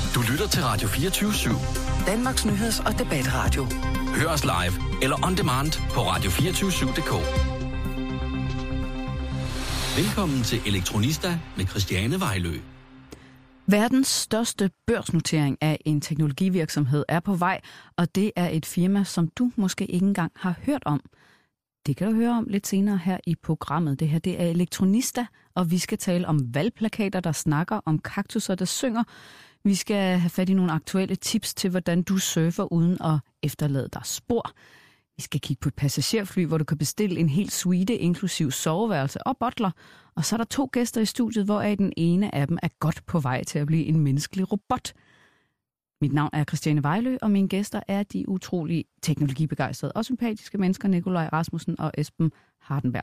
Du lytter til Radio 24/7. Danmarks nyheds- og debatradio. Hør os live eller on demand på radio247.dk. Velkommen til Elektronista med Christiane Vejlø. Verdens største børsnotering af en teknologivirksomhed er på vej, og det er et firma, som du måske ikke engang har hørt om. Det kan du høre om lidt senere her i programmet. Det her, det er Elektronista, og vi skal tale om valgplakater, der snakker, om kaktusser, der synger. Vi skal have fat i nogle aktuelle tips til, hvordan du surfer uden at efterlade dig spor. Vi skal kigge på et passagerfly, hvor du kan bestille en hel suite, inklusiv soveværelse og butler. Og så er der 2 gæster i studiet, hvoraf den ene af dem er godt på vej til at blive en menneskelig robot. Mit navn er Christiane Vejlø, og mine gæster er de utrolig teknologibegejstrede og sympatiske mennesker, Nikolaj Rasmussen og Esben Hardenberg.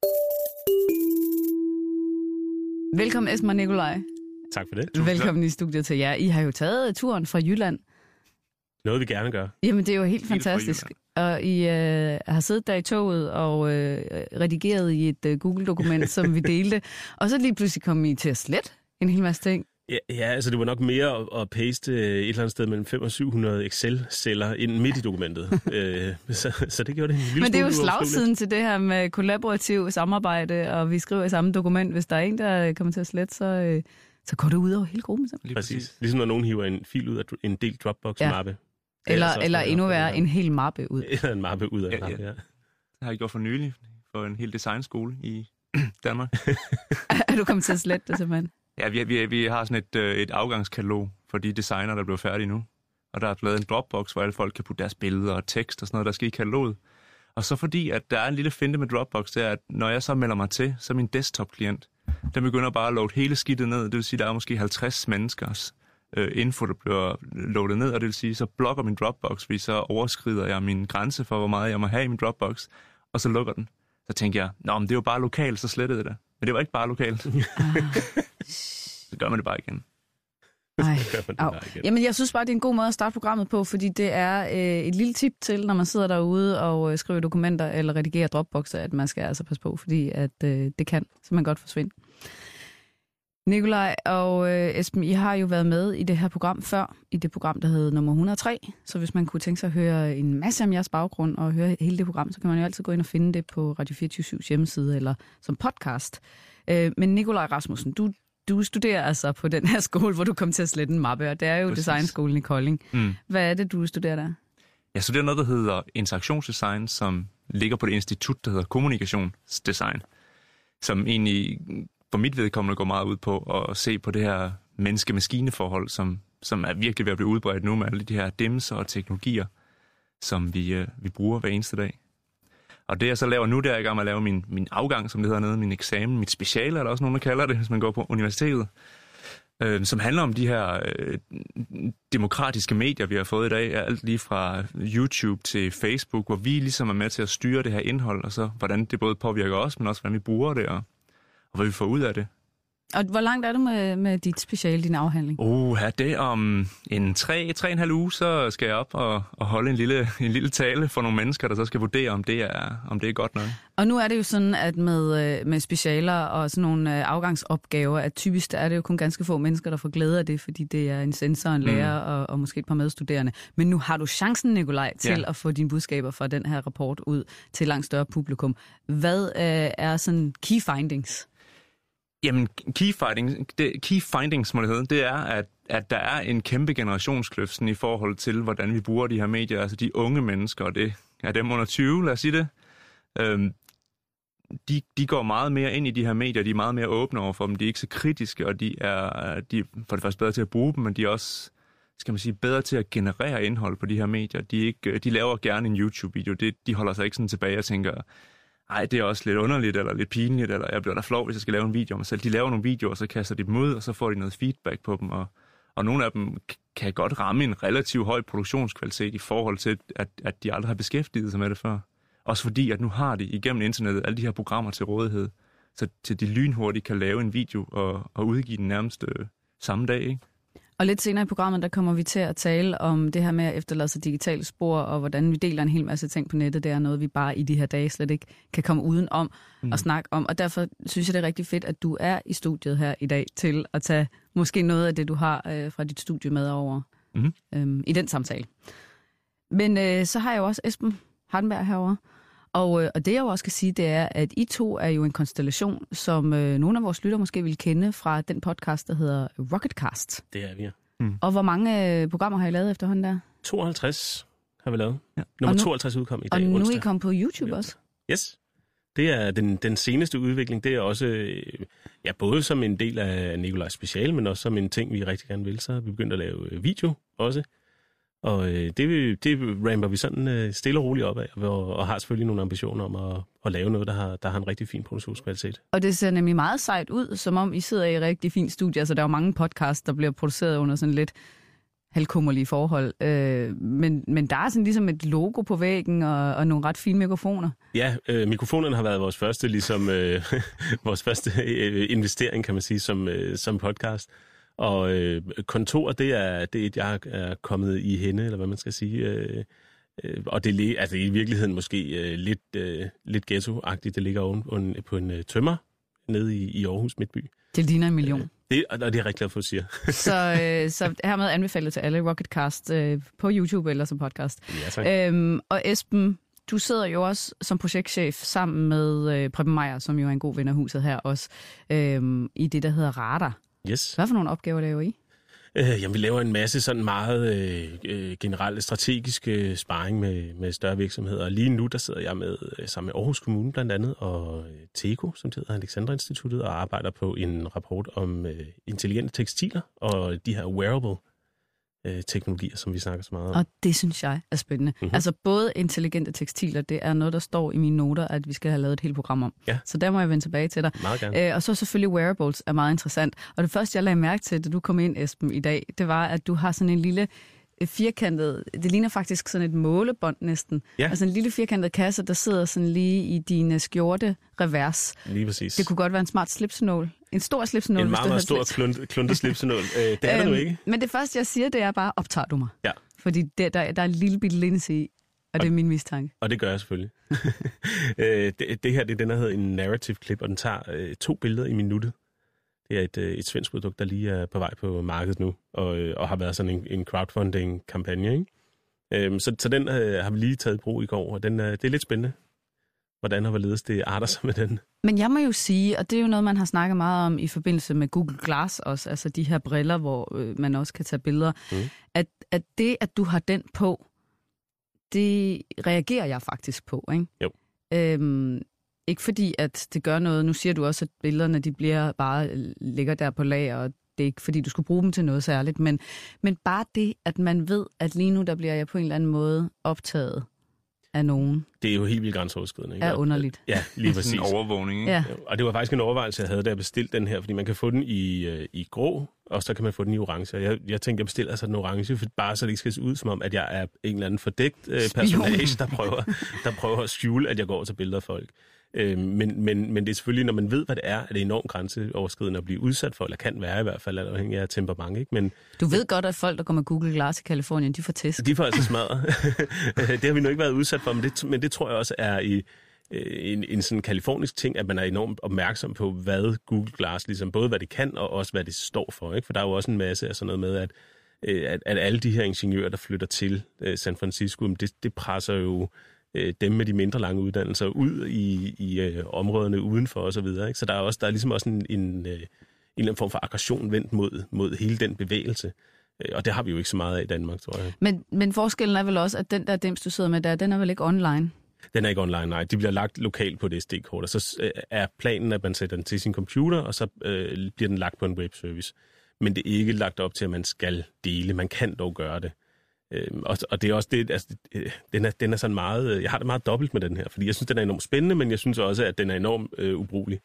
Velkommen Esben og Nikolaj. Tak for det. Velkommen i studiet til jer. I har jo taget turen fra Jylland. Noget vi gerne gør. Jamen det er jo helt fantastisk. Og I har siddet der i toget og redigeret i et Google-dokument, som vi delte. Og så lige pludselig kom I til at slette en hel masse ting. Ja, altså det var nok mere at paste et eller andet sted mellem 500 og 700 Excel-celler ind midt i dokumentet. Så det gjorde det en lille smule. Men det er jo slagsiden til det her med kollaborativ samarbejde, og vi skriver i samme dokument. Hvis der er en, der kommer til at slette, så går det ud over hele gruppen. Præcis. Ligesom når nogen hiver en fil ud af en del Dropbox-mappe. Ja. Eller endnu værre, en hel mappe ud. Eller en mappe ud af en mappe, ja. Det har jeg gjort for nylig, for en hel designskole i Danmark. Er du kommet til at slette det simpelthen? Ja, vi har sådan et afgangskatalog for de designer, der bliver færdige nu. Og der er lavet en Dropbox, hvor alle folk kan putte deres billeder og tekst og sådan noget, der skal i kataloget. Og så fordi, at der er en lille finte med Dropbox, det er, at når jeg så melder mig til, så min desktop-klient, den begynder bare at loade hele skidtet ned. Det vil sige, at der er måske 50 menneskers info, der bliver loadet ned, og det vil sige, så blokker min Dropbox, fordi så overskrider jeg min grænse for, hvor meget jeg må have i min Dropbox, og så lukker den. Så tænker jeg, men det er jo bare lokalt, så slettede det. Men det var ikke bare lokalt. Så gør man det bare igen. Jamen, jeg synes bare, det er en god måde at starte programmet på, fordi det er et lille tip til, når man sidder derude og skriver dokumenter eller redigerer Dropboxer, at man skal altså passe på, fordi at, det kan simpelthen godt forsvinde. Nikolaj og Esben, I har jo været med i det her program før, i det program, der hed nummer 103. Så hvis man kunne tænke sig at høre en masse om jeres baggrund og høre hele det program, så kan man jo altid gå ind og finde det på Radio 24/7's hjemmeside eller som podcast. Men Nikolaj Rasmussen, du studerer altså på den her skole, hvor du kom til at slette en mappe, og det er jo designskolen i Kolding. Hvad er det, du studerer der? Jeg studerer noget, der hedder interaktionsdesign, som ligger på det institut, der hedder kommunikationsdesign, som egentlig for mit vedkommende går meget ud på at se på det her menneske-maskine-forhold, som er virkelig ved at blive udbredt nu med alle de her dimser og teknologier, som vi bruger hver eneste dag. Og det jeg så laver nu, det er i gang med at lave min afgang, som det hedder nede, min eksamen, mit speciale, er der også nogen, der kalder det, hvis man går på universitetet, som handler om de her demokratiske medier, vi har fået i dag, alt lige fra YouTube til Facebook, hvor vi ligesom er med til at styre det her indhold, og så hvordan det både påvirker os, men også hvordan vi bruger det, og hvad vi får ud af det. Og hvor langt er du med dit speciale, din afhandling? Det om en 3,5 uge, så skal jeg op og holde en lille tale for nogle mennesker, der så skal vurdere, om det er godt nok. Og nu er det jo sådan, at med specialer og sådan nogle afgangsopgaver, at typisk er det jo kun ganske få mennesker, der får glæde af det, fordi det er en sensor, en lærer og måske et par medstuderende. Men nu har du chancen, Nikolaj, til at få dine budskaber fra den her rapport ud til langt større publikum. Hvad er sådan key findings? Jamen, key findings, må det hedde, det er, at der er en kæmpe generationskløft i forhold til, hvordan vi bruger de her medier, altså de unge mennesker, og det er dem under 20, lad os sige det. De går meget mere ind i de her medier, de er meget mere åbne over for dem, de er ikke så kritiske, og de er for det første bedre til at bruge dem, men de er også, skal man sige, bedre til at generere indhold på de her medier. De laver gerne en YouTube-video, de holder sig ikke sådan tilbage og tænker, ej, det er også lidt underligt, eller lidt pinligt, eller jeg bliver da flov, hvis jeg skal lave en video om mig selv. De laver nogle videoer, og så kaster de dem ud, og så får de noget feedback på dem, og nogle af dem kan godt ramme en relativt høj produktionskvalitet i forhold til, at de aldrig har beskæftiget sig med det før. Også fordi, at nu har de igennem internettet alle de her programmer til rådighed, så til de lynhurtigt kan lave en video og udgive den nærmest samme dag, ikke? Og lidt senere i programmet, der kommer vi til at tale om det her med at efterlade sig digitale spor, og hvordan vi deler en hel masse ting på nettet. Det er noget, vi bare i de her dage slet ikke kan komme uden om og snakke om. Og derfor synes jeg, det er rigtig fedt, at du er i studiet her i dag til at tage måske noget af det, du har fra dit studie med over i den samtale. Men så har jeg jo også Esben Hardenberg herovre. Og det jeg jo også skal sige, det er, at I to er jo en konstellation, som nogle af vores lytter måske vil kende fra den podcast, der hedder Rocketcast. Det er vi, ja. Og hvor mange programmer har I lavet efterhånden der? 52 har vi lavet. Ja. Nummer 52 udkom i dag, onsdag. Og nu onsdag. er I kommet på YouTube også? Yes. Det er den seneste udvikling. Det er også både som en del af Nikolajs special, men også som en ting, vi rigtig gerne vil. Så har vi begyndt at lave video også. Og det ramper vi sådan stille og roligt op af, og har selvfølgelig nogle ambitioner om at lave noget, der har en rigtig fin produktionskvalitet. Og det ser nemlig meget sejt ud, som om I sidder i et rigtig fint studie. Altså, der er jo mange podcasts, der bliver produceret under sådan lidt halvkummerlige forhold. Men der er sådan ligesom et logo på væggen og nogle ret fine mikrofoner. Ja, mikrofonerne har været vores første, vores første investering, kan man sige, som podcast. Og kontor, det er et, jeg er kommet i hende, eller hvad man skal sige. Og det er i virkeligheden måske lidt ghetto-agtigt. Det ligger på en tømmer nede i Aarhus Midtby. Det ligner 1 million. Det er jeg rigtig glad for at sige. Så hermed anbefalet til alle Rocketcast på YouTube eller som podcast. Ja, tak. Og Esben, du sidder jo også som projektchef sammen med Preben Meyer, som jo er en god ven af huset her også, i det, der hedder Radar. Yes. Hvad for nogle opgaver laver I? Jamen, vi laver en masse sådan meget generelle strategiske sparring med større virksomheder. Lige nu, der sidder jeg sammen med Aarhus Kommune blandt andet, og TECO, som hedder Alexandra Instituttet, og arbejder på en rapport om intelligente tekstiler og de her wearable teknologier, som vi snakker så meget om. Og det synes jeg er spændende. Altså både intelligente tekstiler, det er noget, der står i mine noter, at vi skal have lavet et helt program om. Ja. Så der må jeg vende tilbage til dig. Meget gerne. Og så selvfølgelig wearables er meget interessant. Og det første, jeg lagde mærke til, da du kom ind, Esben, i dag, det var, at du har sådan en lille firkantet, det ligner faktisk sådan et målebånd næsten. Ja. Altså en lille firkantet kasse, der sidder sådan lige i din skjorte revers. Lige præcis. Det kunne godt være en smart slipsenål. En stor slipsenål. En meget, meget stor kluntet slipsenål. Det er der nu ikke. Men det første, jeg siger, det er bare, optager du mig? Ja. Fordi der er en lille bitte linse i, og det er min mistanke. Og det gør jeg selvfølgelig. det her, den hedder en narrative clip, og den tager 2 billeder i minuttet. Det er et svensk produkt, der lige er på vej på markedet nu, og har været sådan en crowdfunding-kampagne, ikke? Så den har vi lige taget i brug i går, og det er lidt spændende, hvordan og hvorledes det arter sig med den. Men jeg må jo sige, og det er jo noget, man har snakket meget om i forbindelse med Google Glass også, altså de her briller, hvor man også kan tage billeder, at det, at du har den på, det reagerer jeg faktisk på, ikke? Jo. Ikke fordi, at det gør noget. Nu siger du også, at billederne de ligger der på lager, og det er ikke fordi, du skulle bruge dem til noget særligt. Men bare det, at man ved, at lige nu der bliver jeg på en eller anden måde optaget af nogen. Det er jo helt vildt grænseoverskridende, ikke? Er underligt. Ja, lige præcis. En overvågning, ikke? Ja. Og det var faktisk en overvejelse, jeg havde, da jeg bestilte den her, fordi man kan få den i grå, og så kan man få den i orange. Jeg tænkte, jeg bestiller altså den orange, for bare så det ikke skal se ud som om, at jeg er en eller anden fordækt personage, der prøver at skjule, at jeg går til billeder af folk. Men det er selvfølgelig, når man ved, hvad det er det enormt grænseoverskridende at blive udsat for, eller kan være i hvert fald, afhængig af temperament, ikke? Men du ved godt, at folk, der går med Google Glass i Californien, de får tæsk. De får altså smadret. Det har vi nu ikke været udsat for, men det tror jeg også er i en sådan kalifornisk ting, at man er enormt opmærksom på, hvad Google Glass, ligesom både hvad det kan, og også hvad det står for, ikke? For der er jo også en masse af sådan noget med, at alle de her ingeniører, der flytter til San Francisco, det presser jo dem med de mindre lange uddannelser ud i områderne udenfor og så videre, ikke? Så der er ligesom også en eller anden form for aggression vendt mod hele den bevægelse. Og det har vi jo ikke så meget af i Danmark, tror jeg. Men forskellen er vel også, at den der dims, du sidder med der, den er vel ikke online? Den er ikke online, nej. De bliver lagt lokalt på det SD-kort, og så er planen, at man sætter den til sin computer, og så bliver den lagt på en webservice. Men det er ikke lagt op til, at man skal dele. Man kan dog gøre det. Og det er også det, altså, den er sådan meget, jeg har det meget dobbelt med den her, fordi jeg synes, den er enormt spændende, men jeg synes også, at den er enormt ubrugelig.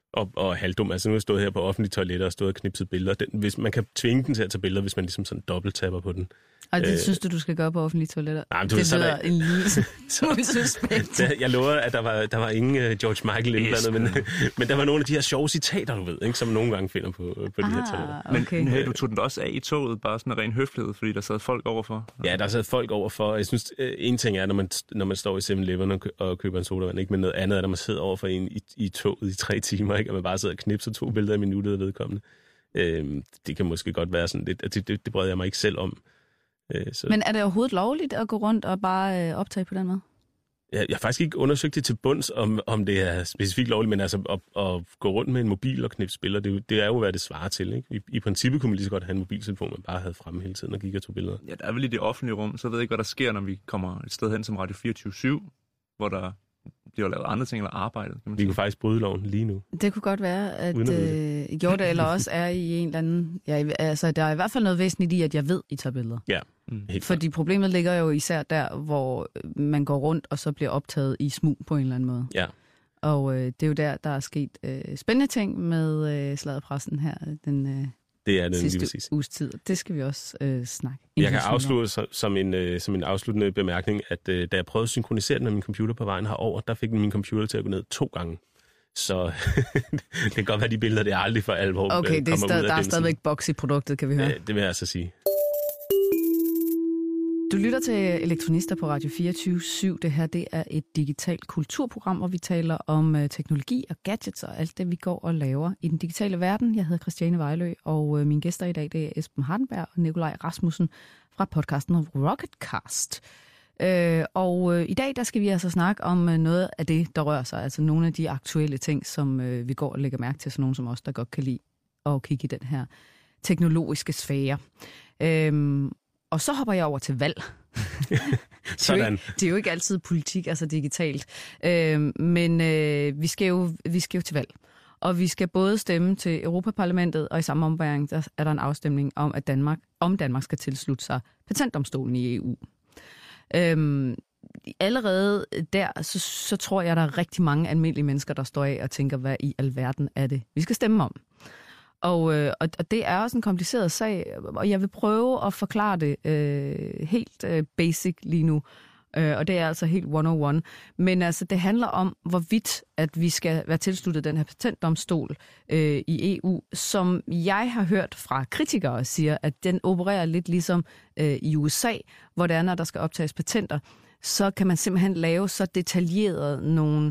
og halvdum. Altså nu har jeg stået her på offentlige toiletter og stået og knipset billeder. Hvis man kan tvinge den til at tage billeder, hvis man ligesom sådan dobbelttapper på den. Og det synes du skal gøre på offentlige toiletter? Nej, men det lyder en lille smule suspekt. Jeg lover, at der var ingen George Michael indblandet, men der var nogle af de her sjove citater, du ved, ikke, som nogle gange finder på de her toiletter. Okay. Men du tog den også af i toget, bare sådan en ren høflighed, fordi der sad folk overfor? Ja, der sad folk overfor. Jeg synes, en ting er, når man står i 7-Eleven og køber en sodavand, ikke? Men noget andet er, når man sidder overfor en i toget i 3 timer, ikke? Og man bare sidder og knipser 2 billeder i minuttet af vedkommende. Det kan måske godt være sådan lidt, det brød jeg mig ikke selv om. Men er det overhovedet lovligt at gå rundt og bare optage på den måde? Jeg har faktisk ikke undersøgt det til bunds, om det er specifikt lovligt, men altså at gå rundt med en mobil og knipse billeder, det er jo, hvad det svarer til. Ikke? I princippet kunne man lige så godt have en mobiltelefon, man bare havde fremme hele tiden og gik og tog billeder. Ja, der er vel i det offentlige rum, så ved jeg ikke, hvad der sker, når vi kommer et sted hen som Radio 24/7, hvor der bliver lavet andre ting eller arbejdet. Kan man vi kunne faktisk bryde loven lige nu. Det kunne godt være, at gjorde det, eller også er i en eller anden... Ja, altså, der er i hvert fald noget væsentligt i, at jeg ved, I tager billeder. Ja, fordi problemet ligger jo især der, hvor man går rundt, og så bliver optaget i smug på en eller anden måde. Ja. Og det er jo der er sket spændende ting med sladderpressen her det er den sidste uges tid. Det skal vi også snakke. Jeg kan afslutte som en afsluttende bemærkning, at da jeg prøvede at synkronisere den med min computer på vejen herover, der fik min computer til at gå ned 2 gange. Så det kan godt være, de billeder, det er aldrig for alvor. Okay, der er stadigvæk boks i produktet, kan vi høre. Det vil jeg altså sige. Du lytter til Elektronister på Radio 24/7. Det her, det er et digitalt kulturprogram, hvor vi taler om teknologi og gadgets og alt det, vi går og laver i den digitale verden. Jeg hedder Christiane Vejlø, og mine gæster i dag, det er Esben Hardenberg og Nikolaj Rasmussen fra podcasten Rocketcast. Og i dag, der skal vi altså snakke om noget af det, der rører sig. Altså nogle af de aktuelle ting, som vi går og lægger mærke til, så nogen som os, der godt kan lide at kigge i den her teknologiske sfære. Og så hopper jeg over til valg. Sådan. Det er jo ikke altid politik, altså digitalt. Men vi skal jo til valg. Og vi skal både stemme til Europaparlamentet, og i samme ombæring, der er der en afstemning om, at Danmark skal tilslutte sig patentdomstolen i EU. Allerede der, så tror jeg, der er rigtig mange almindelige mennesker, der står af og tænker, hvad i alverden er det, vi skal stemme om. Og det er også en kompliceret sag, og jeg vil prøve at forklare det helt basic lige nu. Og det er altså helt 101. Men altså, det handler om, hvorvidt at vi skal være tilsluttet den her patentdomstol i EU, som jeg har hørt fra kritikere siger, at den opererer lidt ligesom i USA, hvor det er, når der skal optages patenter, så kan man simpelthen lave så detaljeret nogle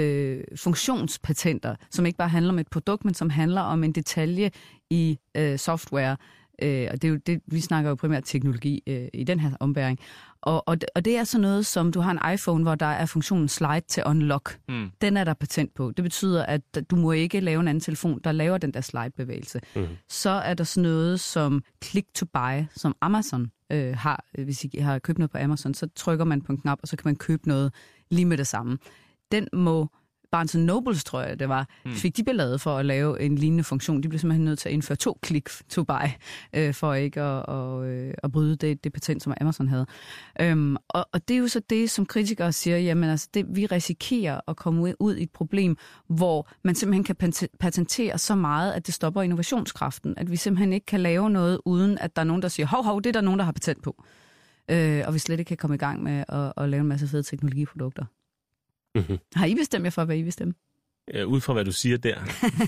funktionspatenter, som ikke bare handler om et produkt, men som handler om en detalje i software. Og det er jo det, vi snakker jo primært teknologi i den her ombæring. Og det er sådan noget, som du har en iPhone, hvor der er funktionen slide til unlock. Den er der patent på. Det betyder, at du må ikke lave en anden telefon, der laver den der slide-bevægelse. Så er der sådan noget som click to buy, som Amazon har. Hvis I har købt noget på Amazon, så trykker man på en knap, og så kan man købe noget lige med det samme. Den må Barnes & Nobles, tror jeg, det var, fik de beladet for at lave en lignende funktion. De blev simpelthen nødt til at indføre 2 click to buy, for ikke at bryde det patent, som Amazon havde. Og det er jo så det, som kritikere siger, jamen altså, vi risikerer at komme ud i et problem, hvor man simpelthen kan patentere så meget, at det stopper innovationskraften. At vi simpelthen ikke kan lave noget, uden at der er nogen, der siger, hov, det er der nogen, der har patent på. Og vi slet ikke kan komme i gang med at lave en masse fede teknologiprodukter. Mm-hmm. Har I bestemt jer for, hvad I vil stemme? Ud fra, hvad du siger der.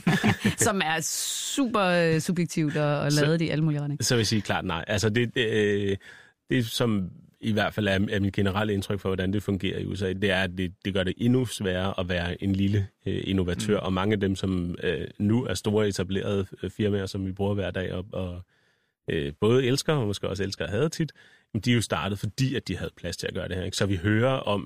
Som er super subjektivt og lavet i alle mulige retninger. Så vil jeg sige klart nej. Altså det som i hvert fald er mit generelle indtryk for, hvordan det fungerer i USA, det er, at det gør det endnu sværere at være en lille innovatør. Og mange af dem, som nu er store etablerede firmaer, som vi bruger hver dag, og både elsker og måske også elsker at have tit, de er jo startet, fordi at de havde plads til at gøre det her. Ikke? Så vi hører om,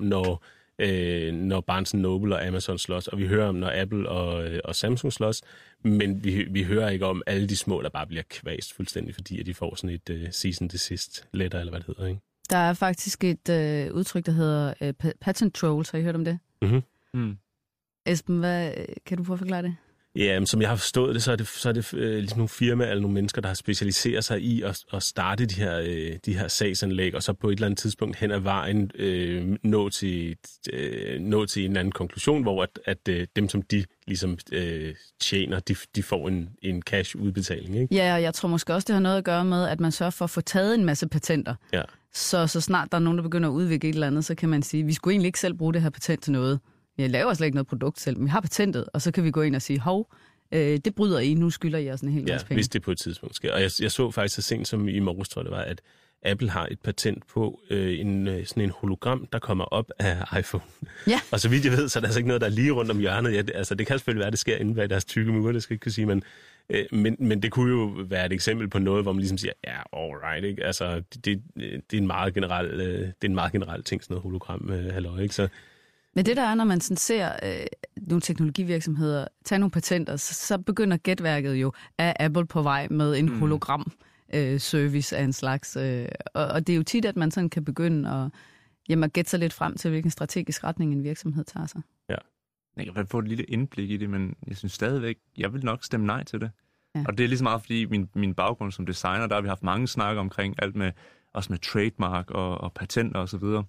når Barnes & Noble og Amazon slås, og vi hører om, når Apple og Samsung slås, men vi hører ikke om alle de små, der bare bliver kvæst fuldstændig, fordi at de får sådan et cease and desist letter, eller hvad det hedder, ikke? Der er faktisk et udtryk, der hedder patent trolls. Har I hørt om det? Mm-hmm. Esben, kan du prøve at forklare det? Ja, som jeg har forstået det, så er det ligesom nogle firmaer eller nogle mennesker, der har specialiseret sig i at starte de her sagsanlæg, og så på et eller andet tidspunkt hen ad vejen nå til en eller anden konklusion, hvor at dem, som de ligesom tjener, de får en cash-udbetaling, ikke? Ja, og jeg tror måske også, det har noget at gøre med, at man sørger for at få taget en masse patenter. Ja. Så snart der er nogen, der begynder at udvikle et eller andet, så kan man sige, vi skulle egentlig ikke selv bruge det her patent til noget. Vi laver slet ikke noget produkt selv, men vi har patentet, og så kan vi gå ind og sige, hov, det bryder I, nu skylder I os en hel masse penge. Hvis det på et tidspunkt sker. Og jeg så faktisk så sent som i morges, tror jeg det var, at Apple har et patent på sådan en hologram, der kommer op af iPhone. Ja. Og så vidt jeg ved, så er der altså ikke noget, der er lige rundt om hjørnet. Ja, det kan selvfølgelig være, det sker inden bag deres tykke mure, det skal jeg ikke kunne sige, men det kunne jo være et eksempel på noget, hvor man ligesom siger, ja, alright, ikke? Altså, det er en meget generel ting, sådan noget hologram, halløj, ikke? Så men det der er, når man sådan ser nogle teknologivirksomheder tage nogle patenter, så begynder gætværket jo af Apple på vej med en hologram service af en slags. Og det er jo tit, at man sådan kan begynde at gætte sig lidt frem til, hvilken strategisk retning en virksomhed tager sig. Ja. Jeg kan få et lille indblik i det, men jeg synes stadigvæk, jeg vil nok stemme nej til det. Ja. Og det er lige så meget, fordi min baggrund som designer, der har vi haft mange snakker omkring alt med, også med trademark og patenter og så videre.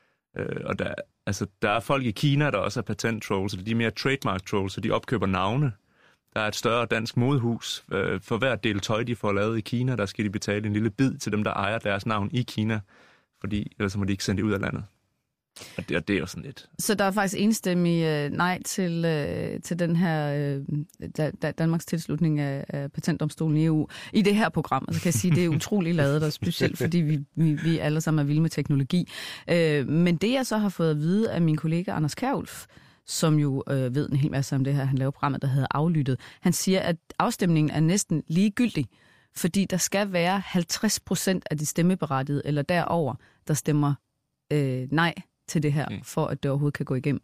Og der er folk i Kina, der også er patent-trolls, de er mere trademark-trolls, så de opkøber navne. Der er et større dansk modehus. For hver del tøj, de får lavet i Kina, der skal de betale en lille bid til dem, der ejer deres navn i Kina, fordi ellers må de ikke sende det ud af landet. Og det er jo sådan lidt. Så der er faktisk enstemmig nej til den her Danmarks tilslutning af patentdomstolen i EU i det her program. Altså kan jeg sige, det er utrolig ladet, og specielt fordi vi alle sammen er vilde med teknologi. Men det jeg så har fået at vide af min kollega Anders Kjærulf, som jo ved en hel masse om det her, han laver programmet, der hedder Aflyttet. Han siger, at afstemningen er næsten ligegyldig, fordi der skal være 50% af de stemmeberettigede eller derover, der stemmer nej til det her, for at det overhovedet kan gå igennem.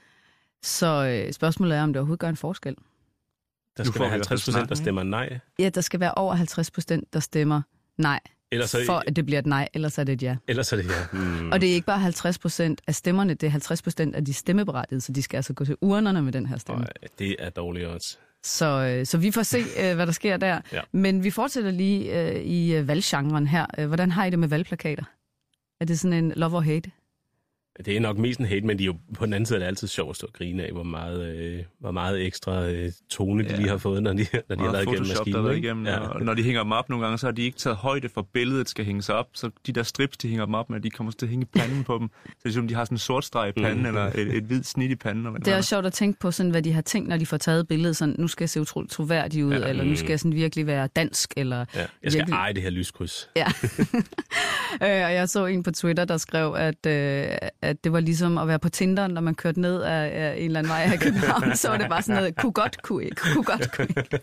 Så spørgsmålet er, om det overhovedet gør en forskel. Der skal være 50%, der stemmer nej? Ja, der skal være over 50%, der stemmer nej, for at det bliver et nej, ellers er det et ja. Ellers er det ja. Og det er ikke bare 50% af stemmerne, det er 50% af de stemmeberettigede, så de skal altså gå til urnerne med den her stemme. Det er dårligt også. Så vi får se, hvad der sker der. Ja. Men vi fortsætter lige i valggenren her. Hvordan har I det med valgplakater? Er det sådan en love or hate? Det er nok mest en hate, men de er jo, på den anden side er det altid sjovt at stå og grine af, hvor meget ekstra tone de lige har fået, når de har været igennem maskinen. Og når de hænger dem op nogle gange, så har de ikke taget højde for billedet skal hænges op, så de der strips, de hænger dem op med, de kommer til at hænge i panden på dem. Så det er som, de har sådan en sort streg i panden, eller et hvidt snit i panden. Det er også sjovt at tænke på, sådan, hvad de har tænkt, når de får taget billedet. Sådan, nu skal jeg se utroligt troværdig ud, eller nu skal jeg sådan virkelig være dansk. Eller jeg skal eje det her lyskryds. Ja. Og jeg så en på Twitter, der skrev, at det var ligesom at være på Tinder, når man kørte ned af en eller anden vej af København, så var det bare sådan noget, kunne godt, ikke.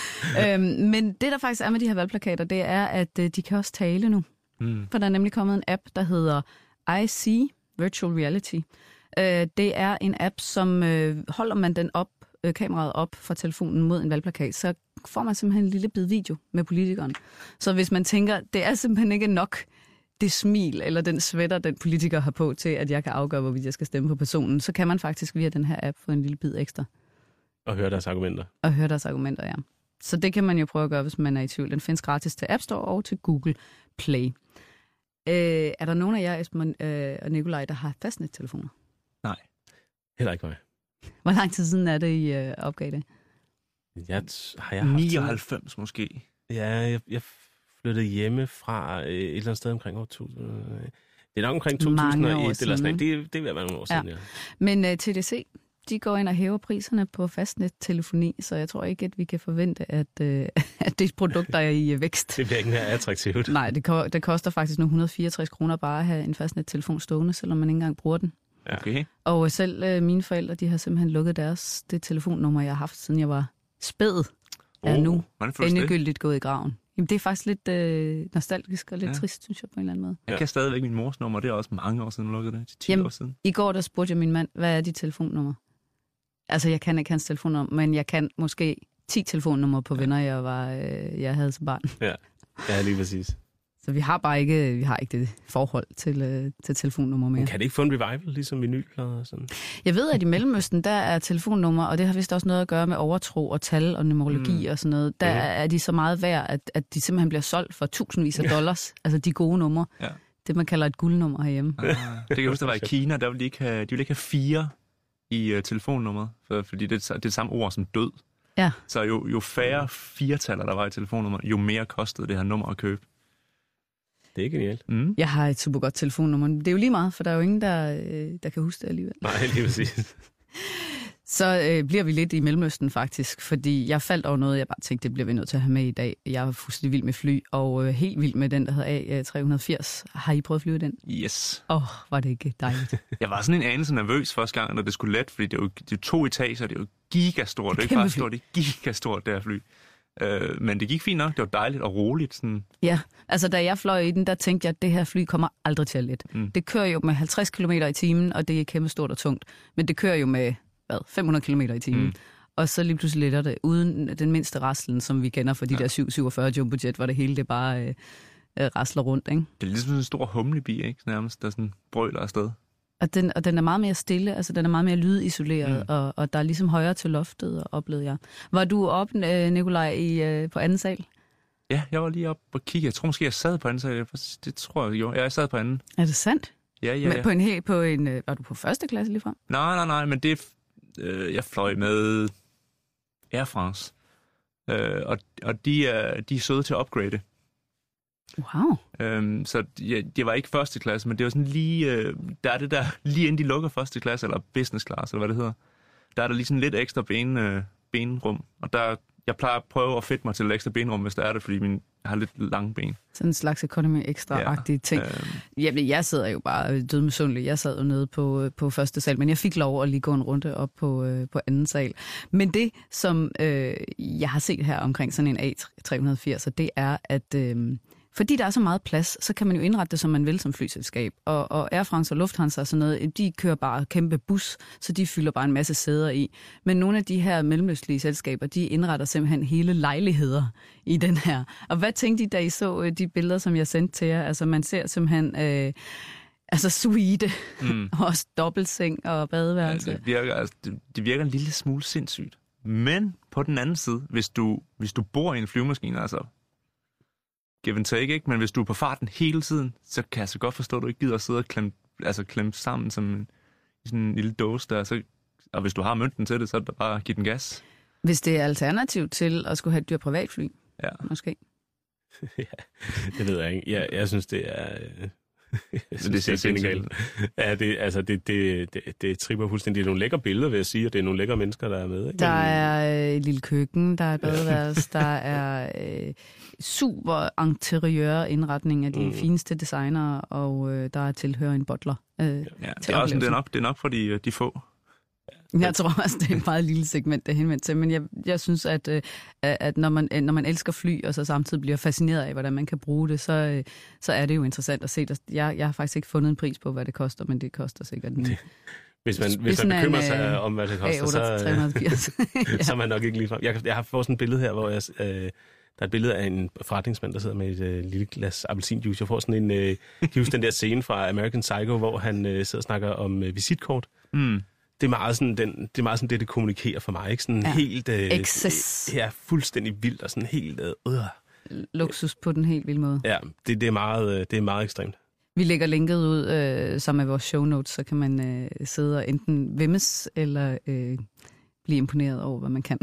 Men det, der faktisk er med de her valgplakater, det er, at de kan også tale nu. For der er nemlig kommet en app, der hedder IC, Virtual Reality. Det er en app, som holder man den op, kameraet op fra telefonen mod en valgplakat, så får man simpelthen en lille bid video med politikeren. Så hvis man tænker, det er simpelthen ikke nok det smil eller den sweater, den politiker har på til, at jeg kan afgøre, hvorvidt jeg skal stemme på personen, så kan man faktisk via den her app få en lille bid ekstra. Og høre deres argumenter. Ja. Så det kan man jo prøve at gøre, hvis man er i tvivl. Den findes gratis til App Store og til Google Play. Er der nogen af jer, Esben og Nikolaj, der har fastnettelefoner? Nej. Heller ikke mig. Hvor lang tid siden er det, I opgav det? Har jeg haft 99 måske. Ja, jeg flyttede hjemme fra et eller andet sted omkring år 2000. Det er nok omkring 2001 eller sådan. Det vil være nogle år siden, ja. Men TDC, de går ind og hæver priserne på fastnet-telefoni, så jeg tror ikke, at vi kan forvente, at det er et produkt, der er i vækst. Det bliver ikke mere attraktivt. Nej, det koster faktisk nu 164 kroner bare at have en fastnet-telefon stående, selvom man ikke engang bruger den. Okay. Og selv mine forældre, de har simpelthen lukket det telefonnummer, jeg har haft, siden jeg var spæd, er nu endegyldigt gået i graven. Jamen, det er faktisk lidt nostalgisk og lidt trist, synes jeg, på en eller anden måde. Jeg kan stadigvæk min mors nummer, det er også mange år siden, lukket det, til 10 år siden. I går, der spurgte jeg min mand, hvad er dit telefonnummer? Altså, jeg kan ikke hans telefonnummer, men jeg kan måske 10 telefonnummer på venner, jeg havde som barn. Ja, lige præcis. Så vi har ikke det forhold til telefonnummer mere. Men kan det ikke få en revival, ligesom vinylplader og sådan? Jeg ved, at i Mellemøsten, der er telefonnummer, og det har vist også noget at gøre med overtro og tal og numerologi og sådan noget. Der er de så meget værd, at de simpelthen bliver solgt for tusindvis af dollars. Altså de gode numre. Ja. Det, man kalder et guldnummer herhjemme. Det kan jeg huske, der var i Kina, der ville de ville ikke have 4 i telefonnummeret, fordi det er det samme ord som død. Ja. Så jo færre 4-taller, der var i telefonnummeret, jo mere kostede det her nummer at købe. Det er genialt. Jeg har et super godt telefonnummer. Det er jo lige meget, for der er jo ingen, der kan huske det alligevel. Nej, lige præcis. Så bliver vi lidt i Mellemøsten faktisk, fordi jeg faldt over noget, jeg bare tænkte, det bliver vi nødt til at have med i dag. Jeg er fuldstændig vild med fly, og helt vild med den, der hedder A380. Har I prøvet at flyve den? Yes. Var det ikke dejligt? Jeg var sådan en anelse nervøs første gang, når det skulle let, fordi det er jo 2 etager, det er jo gigastort. Det er ikke bare stort, det er gigastort, det her fly. Men det gik fint nok, det var dejligt og roligt. Sådan. Ja, altså da jeg fløj i den, der tænkte jeg, at det her fly kommer aldrig til at lette. Det kører jo med 50 km i timen, og det er kæmpe stort og tungt. Men det kører jo med 500 km i timen. Og så lige pludselig letter det, uden den mindste raslen, som vi kender fra de der 747 Jumbojet, hvor det hele det bare rasler rundt. Ikke? Det er ligesom sådan en stor humlebi, ikke? Nærmest, der sådan brøler afsted. Og den er meget mere stille, altså den er meget mere lydisoleret, og der er ligesom højere til loftet, oplevede jeg. Var du oppe, Nikolaj, på anden sal? Ja, jeg var lige oppe og kigge. Jeg tror måske, jeg sad på anden sal. Det tror jeg jo. Jeg sad på anden. Er det sandt? Ja. Var du på første klasse lige frem? Nej, men det jeg fløj med Air France. Og de er søde til at upgrade. Wow. Så det var ikke første klasse, men det var sådan lige, der er det der, lige inden de lukker første klasse, eller business class, eller hvad det hedder, der er der lige sådan lidt ekstra benrum, og jeg plejer at prøve at fedte mig til et ekstra benrum, hvis der er det, fordi jeg har lidt lange ben. Sådan en slags economy extra-agtige ting. Jamen, jeg sidder jo bare dødmisundelig. Jeg sad jo nede på første sal, men jeg fik lov at lige gå en runde op på anden sal. Men det, som jeg har set her omkring sådan en A380, det er, at fordi der er så meget plads, så kan man jo indrette det, som man vil som flyselskab. Og Air France og Lufthansa og sådan noget, de kører bare kæmpe bus, så de fylder bare en masse sæder i. Men nogle af de her mellemøstlige selskaber, de indretter simpelthen hele lejligheder i den her. Og hvad tænkte I, da I så de billeder, som jeg sendte til jer? Altså man ser simpelthen suite, og også dobbeltseng og badeværelse. Ja, det virker en lille smule sindssygt. Men på den anden side, hvis du bor i en flyvemaskine, altså give and take, ikke? Men hvis du er på farten hele tiden, så kan jeg så godt forstå, at du ikke gider at sidde og klemme sammen som sådan en lille dåse der. Og hvis du har mønten til det, så er det bare at give den gas. Hvis det er alternativ til at skulle have et dyrt privatfly, måske. Ja, det ved jeg ikke. Jeg synes, det er... det er sindssygt. Ja, det tripper fuldstændig. Det er nogle lækre billeder, vil jeg sige, og det er nogle lækre mennesker, der er med. Ikke? Der er et lille køkken, der er et badeværelse, der er super interiør indretning af de fineste designere, og der er tilhører en butler. Det er nok for de få. Jeg tror også, det er et meget lille segment, det er henvendt til, men jeg synes, at når man elsker fly, og så samtidig bliver fascineret af, hvordan man kan bruge det, så er det jo interessant at se det. Jeg har faktisk ikke fundet en pris på, hvad det koster, men det koster sikkert en... Hvis man bekymrer sig om, hvad det koster, så er man nok ikke lige frem. Jeg har fået sådan et billede her, hvor der er et billede af en forretningsmand, der sidder med et lille glas appelsinjuice. Jeg får sådan en... husk den der scene fra American Psycho, hvor han sidder og snakker om visitkort. Det er meget sådan det kommunikerer for mig, ikke? Sådan helt... Excess. Ja, fuldstændig vildt og sådan helt... Luksus på den helt vilde måde. Ja, det er meget ekstremt. Vi lægger linket ud sammen med vores show notes, så kan man sidde og enten vemmes eller blive imponeret over, hvad man kan.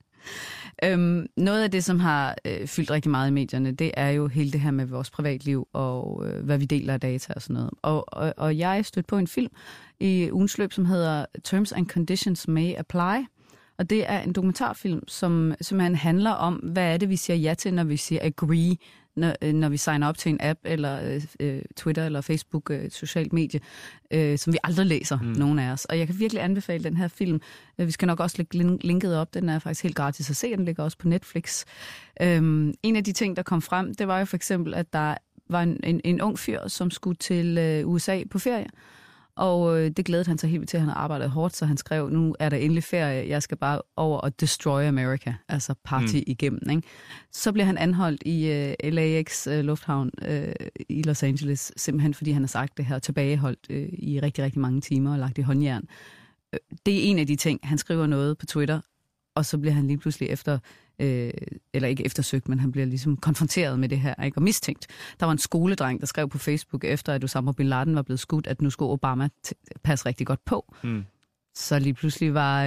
Noget af det, som har fyldt rigtig meget i medierne, det er jo hele det her med vores privatliv og hvad vi deler af data og sådan noget. Og jeg stødte på en film i ugens løb, som hedder Terms and Conditions May Apply. Og det er en dokumentarfilm, som simpelthen handler om, hvad er det, vi siger ja til, når vi siger agree, når vi signer op til en app, eller Twitter, eller Facebook, et socialt medie, som vi aldrig læser, nogen af os. Og jeg kan virkelig anbefale den her film. Vi skal nok også lægge linket op. Den er faktisk helt gratis at se. Den ligger også på Netflix. En af de ting, der kom frem, det var jo for eksempel, at der var en ung fyr, som skulle til USA på ferie. Og det glædede han sig helt vildt til, at han har arbejdet hårdt, så han skrev, nu er der endelig ferie, jeg skal bare over og destroy America, altså party igennem. Ikke? Så bliver han anholdt i LAX lufthavn i Los Angeles, simpelthen fordi han har sagt det her, tilbageholdt i rigtig, rigtig mange timer og lagt i håndjern. Det er en af de ting, han skriver noget på Twitter, og så bliver han lige pludselig eller ikke eftersøgt, men han bliver ligesom konfronteret med det her, ikke? Og mistænkt. Der var en skoledreng, der skrev på Facebook, efter at Osama bin Laden var blevet skudt, at nu skulle Obama passe rigtig godt på. Så lige pludselig var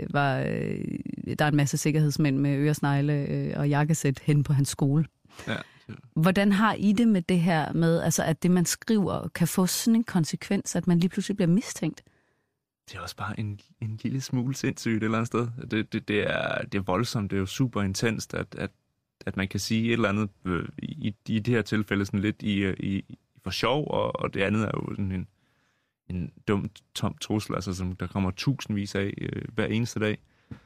der en masse sikkerhedsmænd med øresnegle og jakkesæt hen på hans skole. Ja. Hvordan har I det med det her med, altså at det, man skriver, kan få sådan en konsekvens, at man lige pludselig bliver mistænkt? Det er også bare en lille smule sindssygt et eller andet sted. Det er voldsomt, det er jo super intenst, at man kan sige et eller andet i det her tilfælde sådan lidt i for sjov, og det andet er jo sådan en dum, tom trussel, altså som der kommer tusindvis af hver eneste dag.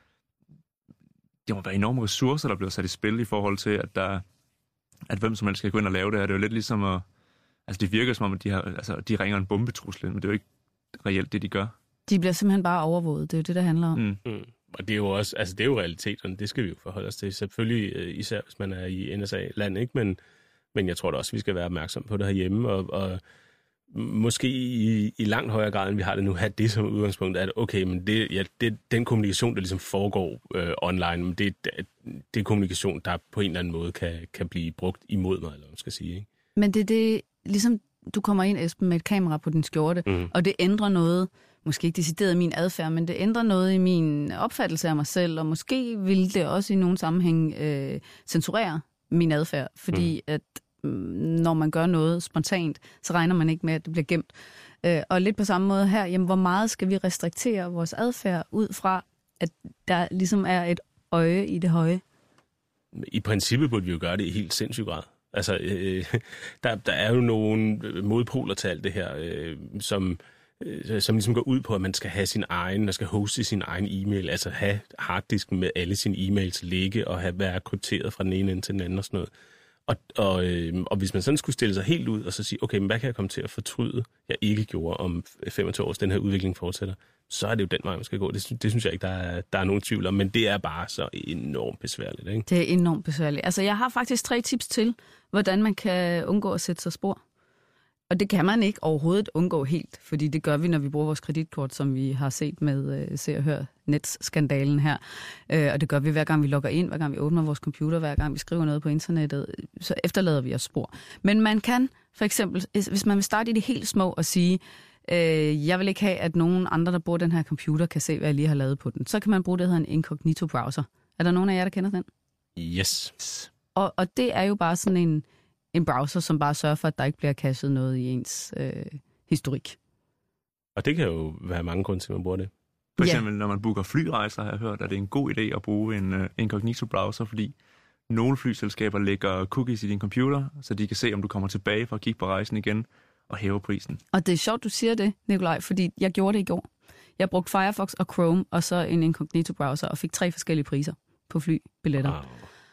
Det må være enorme ressourcer, der bliver sat i spil i forhold til, at hvem som helst skal gå ind og lave det her. Det er jo lidt ligesom at... Altså det virker som om, at de ringer en bombetrussel, men det er jo ikke reelt det, de gør. De bliver simpelthen bare overvåget. Det er jo det, der handler om. Og det er jo også, altså det er jo realiteterne, det skal vi jo forholde os til. Selvfølgelig især, hvis man er i NSA-land, ikke? Men jeg tror da også, vi skal være opmærksom på det herhjemme, og måske i langt højere grad, end vi har det nu, have det som udgangspunkt, at okay, men den kommunikation, der ligesom foregår online, men det er kommunikation, der på en eller anden måde kan blive brugt imod mig, eller hvad man skal sige. Ikke? Men det ligesom du kommer ind, Esben, med et kamera på din skjorte, og det ændrer noget, måske ikke decideret min adfærd, men det ændrer noget i min opfattelse af mig selv, og måske vil det også i nogle sammenhæng censurere min adfærd, fordi at når man gør noget spontant, så regner man ikke med, at det bliver gemt. Og lidt på samme måde her, jamen, hvor meget skal vi restriktere vores adfærd ud fra, at der ligesom er et øje i det høje? I princippet burde vi jo gøre det i helt sindssyg grad. Altså, der er jo nogle modpoler til alt det her, som ligesom går ud på, at man skal have sin egen, og skal hoste sin egen e-mail, altså have harddisken med alle sine e-mails ligge, og være krypteret fra den ene ende til den anden og sådan noget. Og hvis man sådan skulle stille sig helt ud og så sige, okay, men hvad kan jeg komme til at fortryde, jeg ikke gjorde om 25 år, den her udvikling fortsætter, så er det jo den vej, man skal gå. Det synes jeg ikke, der er nogen tvivl om, men det er bare så enormt besværligt. Ikke? Det er enormt besværligt. Altså, jeg har faktisk 3 tips til, hvordan man kan undgå at sætte sig spor. Og det kan man ikke overhovedet undgå helt, fordi det gør vi, når vi bruger vores kreditkort, som vi har set med Se og Hør Nets-skandalen her. Og det gør vi hver gang vi logger ind, hver gang vi åbner vores computer, hver gang vi skriver noget på internettet, så efterlader vi os spor. Men man kan for eksempel, hvis man vil starte i det helt små og sige, jeg vil ikke have, at nogen andre, der bruger den her computer, kan se, hvad jeg lige har lavet på den, så kan man bruge det, der hedder en incognito-browser. Er der nogen af jer, der kender den? Yes. Og det er jo bare sådan en browser, som bare sørger for, at der ikke bliver cachet noget i ens historik. Og det kan jo være mange grunde til, at man bruger det. For eksempel, når man booker flyrejser, har jeg hørt, at det er en god idé at bruge en incognito-browser, fordi nogle flyselskaber lægger cookies i din computer, så de kan se, om du kommer tilbage for at kigge på rejsen igen og hæve prisen. Og det er sjovt, du siger det, Nikolaj, fordi jeg gjorde det i går. Jeg brugte Firefox og Chrome og så en incognito-browser og fik 3 forskellige priser på flybilletter. Wow.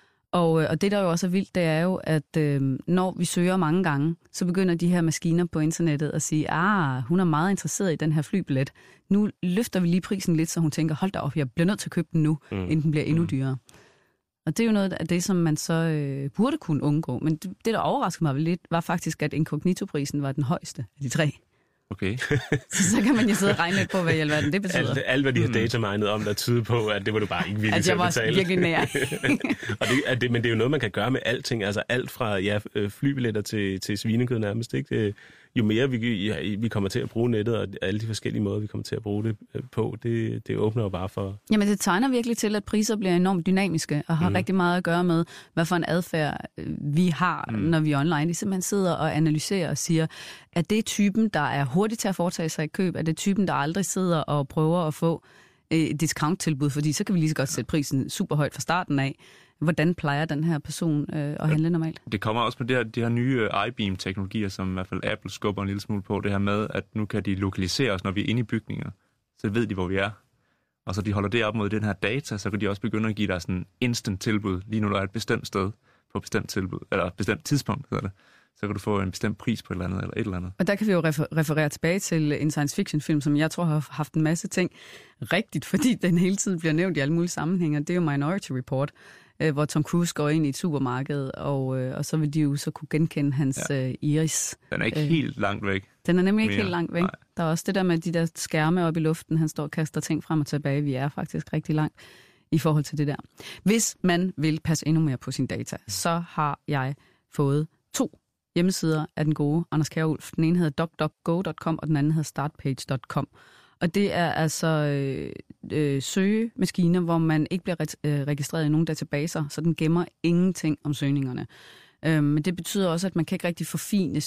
Og det, der jo også er vildt, det er jo, at når vi søger mange gange, så begynder de her maskiner på internettet at sige, hun er meget interesseret i den her flybillet. Nu løfter vi lige prisen lidt, så hun tænker, hold da op, jeg bliver nødt til at købe den nu, inden den bliver endnu dyrere. Og det er jo noget af det, som man så burde kunne undgå. Men det, der overraskede mig lidt, var faktisk, at incognito-prisen var den højeste af de 3. Okay. så kan man jo sidde og regne lidt på, hvad i alverden det betyder. Alt hvad de har datamined om, der tyder på, at det var du bare ikke villig til at betale. Altså, jeg var virkelig nær. Men det er jo noget, man kan gøre med alting. Altså alt fra flybilletter til svinekød nærmest. Ikke? Jo mere vi kommer til at bruge nettet, og alle de forskellige måder, vi kommer til at bruge det på, det åbner jo bare for... Jamen, det tegner virkelig til, at priser bliver enormt dynamiske, og har rigtig meget at gøre med, hvad for en adfærd vi har, når vi er online. De simpelthen sidder og analyserer og siger, at det er typen, der er hurtigt til at foretage sig et køb, at det er typen, der aldrig sidder og prøver at få et discount-tilbud, fordi så kan vi lige så godt sætte prisen super højt fra starten af. Hvordan plejer den her person at handle normalt? Det kommer også med de her nye iBeam-teknologier, som i hvert fald Apple skubber en lille smule på. Det her med, at nu kan de lokalisere os, når vi er inde i bygninger. Så ved de, hvor vi er. Og så de holder det op mod den her data, så kan de også begynde at give dig sådan instant tilbud, lige nu der er et bestemt sted på et bestemt tilbud, eller et bestemt tidspunkt, hedder det. så kan du få en bestemt pris på et eller andet. Og der kan vi jo referere tilbage til en science fiction film, som jeg tror har haft en masse ting rigtigt, fordi den hele tiden bliver nævnt i alle mulige sammenhænge. Det er jo Minority Report, hvor Tom Cruise går ind i et supermarked, og så vil de jo så kunne genkende hans iris. Den er ikke helt langt væk. Den er nemlig ikke helt langt væk. Nej. Der er også det der med de der skærme oppe i luften, han står og kaster ting frem og tilbage. Vi er faktisk rigtig langt i forhold til det der. Hvis man vil passe endnu mere på sin data, så har jeg fået 2 hjemmesider af den gode Anders Kjærulf. Den ene hedder duckduckgo.com, og den anden hedder startpage.com. Og det er altså søgemaskiner, hvor man ikke bliver registreret i nogen databaser, så den gemmer ingenting om søgningerne. Men det betyder også, at man kan ikke rigtig forfine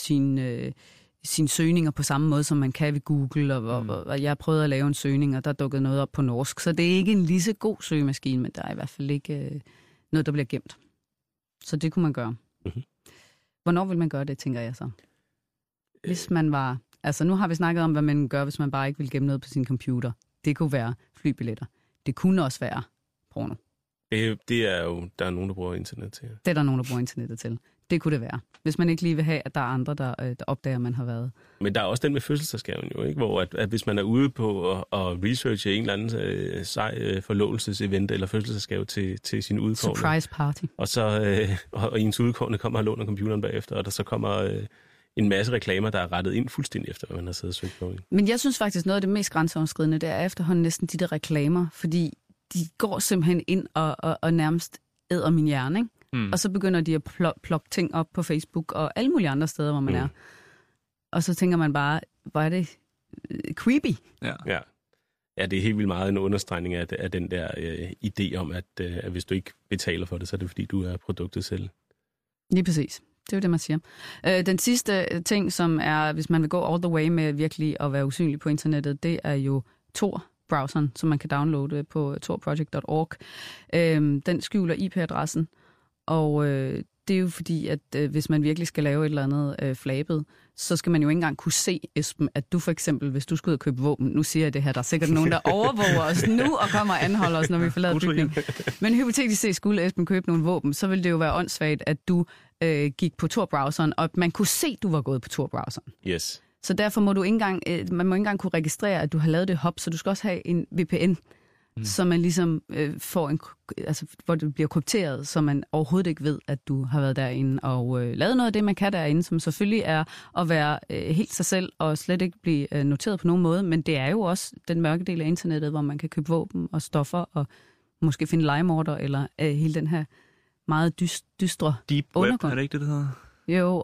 sine søgninger på samme måde, som man kan ved Google. Og jeg prøvede at lave en søgning, og der dukkede noget op på norsk. Så det er ikke en lige så god søgemaskine, men der er i hvert fald ikke noget, der bliver gemt. Så det kunne man gøre. Mm-hmm. Hvornår vil man gøre det, tænker jeg så? Hvis man var... Altså, nu har vi snakket om, hvad man gør, hvis man bare ikke vil gemme noget på sin computer. Det kunne være flybilletter. Det kunne også være porno. Det er jo... Der er nogen, der bruger internet til. Det er der nogen, der bruger internettet til. Det kunne det være. Hvis man ikke lige vil have, at der er andre, der opdager, at man har været. Men der er også den med fødselsdagsgaven jo, ikke? Hvor at hvis man er ude på at researche en eller anden sej forlovelsesevent eller fødselsdagsgave til sin udkårne. Surprise party. Og så og ens udkårne kommer og låner computeren bagefter, og der så kommer en masse reklamer, der er rettet ind fuldstændig efter, hvad man har siddet og søgt på. Ikke? Men jeg synes faktisk, noget af det mest grænseoverskridende, det er efterhånden næsten de der reklamer, fordi de går simpelthen ind og nærmest æder min hjerne, ikke? Mm. Og så begynder de at ploppe ting op på Facebook og alle mulige andre steder, hvor man er. Og så tænker man bare, hvor er det creepy. Ja, det er helt vildt meget en understregning af den der idé om, at hvis du ikke betaler for det, så er det fordi, du er produktet selv. Lige præcis. Det er jo det, man siger. Den sidste ting, som er, hvis man vil gå all the way med virkelig at være usynlig på internettet, det er jo Tor-browseren, som man kan downloade på torproject.org. Den skjuler IP-adressen. Og det er jo fordi, at hvis man virkelig skal lave et eller andet flabet, så skal man jo ikke engang kunne se, Esben, at du for eksempel, hvis du skal ud og købe våben, nu siger jeg det her, der er sikkert nogen, der overvåger os nu og kommer og anholder os, når vi forlader bygningen. Men hypotetisk set skulle Esben købe nogle våben, så ville det jo være åndssvagt, at du gik på Tor-browseren, og man kunne se, at du var gået på Tor-browseren. Yes. Så derfor må du ikke engang, man må ikke engang kunne registrere, at du har lavet det hop, så du skal også have en VPN, så man ligesom får hvor det bliver krypteret, så man overhovedet ikke ved, at du har været derinde og lavet noget af det, man kan derinde, som selvfølgelig er at være helt sig selv og slet ikke blive noteret på nogen måde, men det er jo også den mørke del af internettet, hvor man kan købe våben og stoffer og måske finde legemorder eller hele den her meget dystre deep undergrund. Web, er det ikke det hedder? Jo,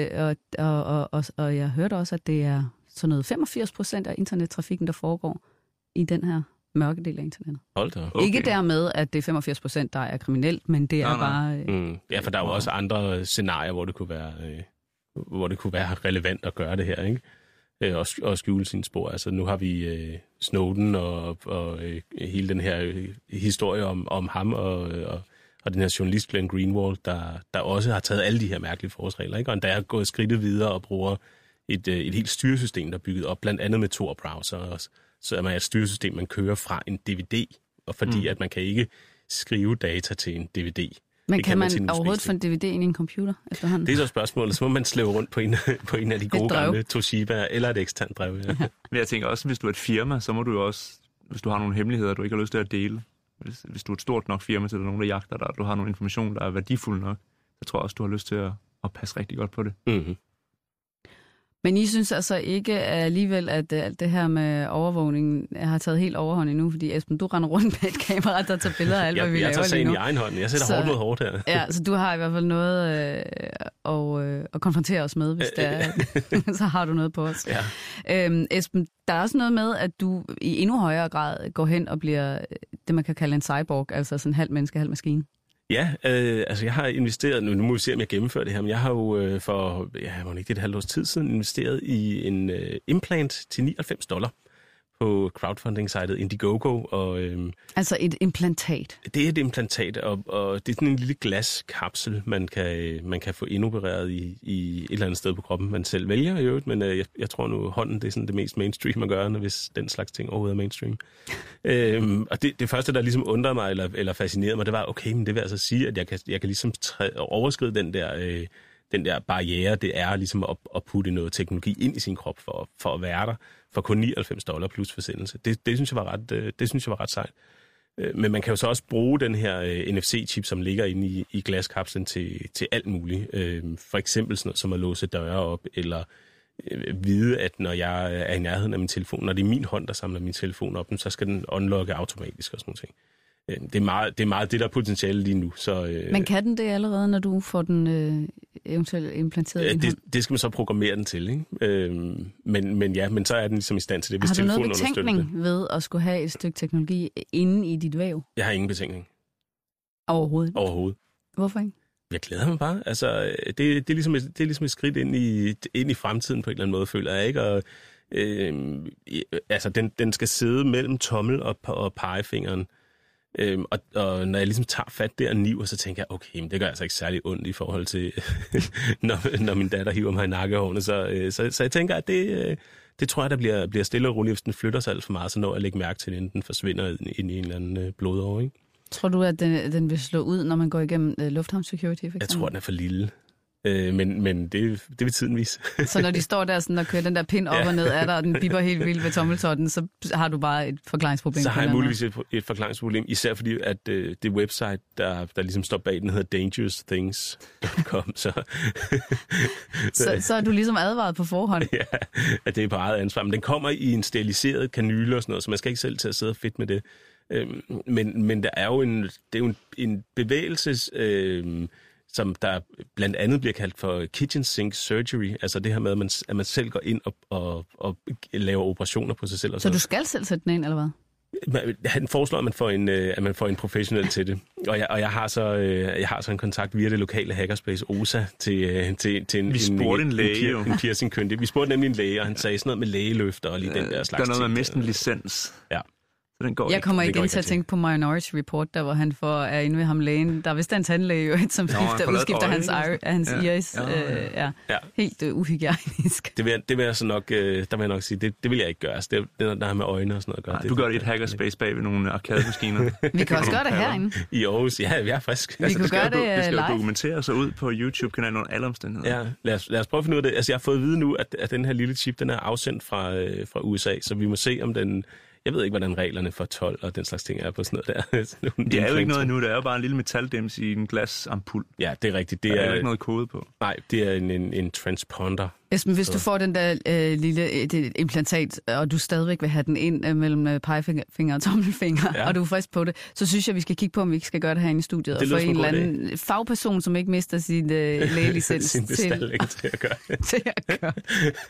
og jeg hørte også, at det er sådan noget 85% af internettrafikken, der foregår i den her mørke del af internettet. Hold da. Okay. Ikke dermed, at det er 85%, der er kriminelt, men det er bare... Ja, for der er jo også andre scenarier, hvor det kunne være, relevant at gøre det her, ikke? Og skjule sine spor. Altså, nu har vi Snowden og hele den her historie om ham og den her journalist Glenn Greenwald, der også har taget alle de her mærkelige forholdsregler, ikke? Og der er gået skridtet videre og bruger et helt styresystem, der er bygget op, blandt andet med Tor-browser også. Så er man et styresystem, man kører fra en DVD, og fordi at man kan ikke skrive data til en DVD. Men kan man overhovedet få en DVD ind i en computer efterhånden? Det er så spørgsmålet. Så må man slæve rundt på en af de gode gamle Toshiba eller et eksternt drev. Ja. Men jeg tænker også, hvis du er et firma, så må du jo også, hvis du har nogle hemmeligheder, du ikke har lyst til at dele, hvis du er et stort nok firma, så er der nogen, der jagter dig, og du har nogle information, der er værdifuld nok, så tror jeg også, du har lyst til at passe rigtig godt på det. Mm-hmm. Men I synes altså ikke alligevel, at alt det her med overvågning har taget helt overhånd endnu, fordi Esben, du render rundt med et kamera, der tager billeder af alt, hvad vi laver lige nu. Jeg tager sagen i egen hånd. Jeg sætter hårdt mod hårdt her. Ja, så du har i hvert fald noget at konfrontere os med, hvis det er, så har du noget på os. Ja. Esben, der er også noget med, at du i endnu højere grad går hen og bliver det, man kan kalde en cyborg, altså sådan halv menneske, halv maskine. Ja, altså jeg har investeret, nu må vi se, om jeg gennemfører det her, men jeg har jo for, ikke et halvt års tid siden, investeret i en implant til $99 på crowdfunding-sitet Indiegogo. Og, altså et implantat? Det er et implantat, og det er sådan en lille glaskapsel, man kan få indopereret i et eller andet sted på kroppen, man selv vælger i øvrigt, men jeg tror nu, hånden det er sådan det mest mainstream at gøre, hvis den slags ting overhovedet er mainstream. Og det første, der ligesom undrede mig eller fascinerede mig, det var, okay, men det vil altså sige, at jeg kan ligesom overskride den der den der barriere, det er ligesom at putte noget teknologi ind i sin krop for at være der, for kun $99 plus forsendelse. Det synes jeg var ret sejt. Men man kan jo så også bruge den her NFC-chip, som ligger inde i glaskapslen til alt muligt. For eksempel sådan noget som at låse døre op, eller vide, at når jeg er i nærheden af min telefon, når det er min hånd, der samler min telefon op, så skal den unlocke automatisk og sådan noget. Det er meget det, der er potentiale lige nu. Så, men kan den det allerede, når du får den eventuelt implanteret i din hånd? Det skal man så programmere den til, ikke? Men så er den ligesom i stand til det, hvis telefonen understøtter det. Har du noget betænkning ved at skulle have et stykke teknologi inde i dit væv? Jeg har ingen betænkning. Overhovedet? Hvorfor ikke? Jeg glæder mig bare. Altså, det er ligesom et skridt ind i fremtiden på en eller anden måde, føler jeg, ikke? Og, altså, den skal sidde mellem tommel og pegefingeren. Og når jeg ligesom tager fat der og niver, så tænker jeg, okay, men det gør altså ikke særlig ondt i forhold til, når min datter hiver mig i nakkehårene. Så jeg tænker, at det tror jeg, der bliver stille og roligt. Hvis den flytter sig alt for meget, så når jeg lægger mærke til, inden den forsvinder ind i en eller anden blodår, ikke? Tror du, at den vil slå ud, når man går igennem lufthavnsecurity, for eksempel? Jeg tror, den er for lille. Men det vil tiden vise. Så når de står der sådan, og kører den der pind op og ned af dig, og den bipper helt vildt ved tommeltotten, så har du bare et forklaringsproblem? Så har jeg muligvis et forklaringsproblem, især fordi, at det website, der ligesom står bag, den hedder dangerousthings.com. Så er du ligesom advaret på forhånd? Ja, at det er på eget ansvar. Men den kommer i en steriliseret kanyle og sådan noget, så man skal ikke selv til at sidde og fedt med det. Men der er jo en bevægelses... som der blandt andet bliver kaldt for kitchen sink surgery, altså det her med, at man selv går ind og laver operationer på sig selv. Så du skal selv sætte den ind, eller hvad? Han foreslår, at man får en professionel til det. Og jeg har så en kontakt via det lokale hackerspace OSA til en piercing-kyndig. Vi spurgte nemlig en læge, og han sagde sådan noget med lægeløfter og lige den der slags ting. Der er noget med at miste en licens. Ja. Jeg kommer igen til at tænke på Minority Report, der hvor han er inde ved ham lægen. Der er vist en tandlæge, som udskifter hans iris. Helt uhygienisk. Det vil jeg så nok, der vil jeg nok sige, det vil jeg ikke gøre. Altså, det der har med øjne og sådan noget at gøre. Nej, du gør det i et hackerspace bag ved nogle arkademaskiner. Vi kan også gøre det herinde. I Aarhus, ja, vi er frisk. Vi kunne gøre det live. Det skal jo dokumentere sig ud på YouTube-kanalen under alle omstændigheder. Ja, lad os prøve at finde ud af det. Altså, jeg har fået at vide nu, at den her lille chip, den er afsendt fra USA, så vi må se, om den... Jeg ved ikke, hvordan reglerne for 12 og den slags ting er på sådan noget der. Det er jo ikke noget endnu, det er jo bare en lille metaldims i en glasampul. Ja, det er rigtigt. Der er ikke noget kode på. Nej, det er en transponder. Esben, hvis du får den der lille implantat, og du stadigvæk vil have den ind mellem pegefinger og tommelfinger, og du er frisk på det, så synes jeg, vi skal kigge på, om vi ikke skal gøre det herinde i studiet. Og få en eller anden fagperson, som ikke mister sin lægelicens sin bestilling til at gøre det. Til at gøre.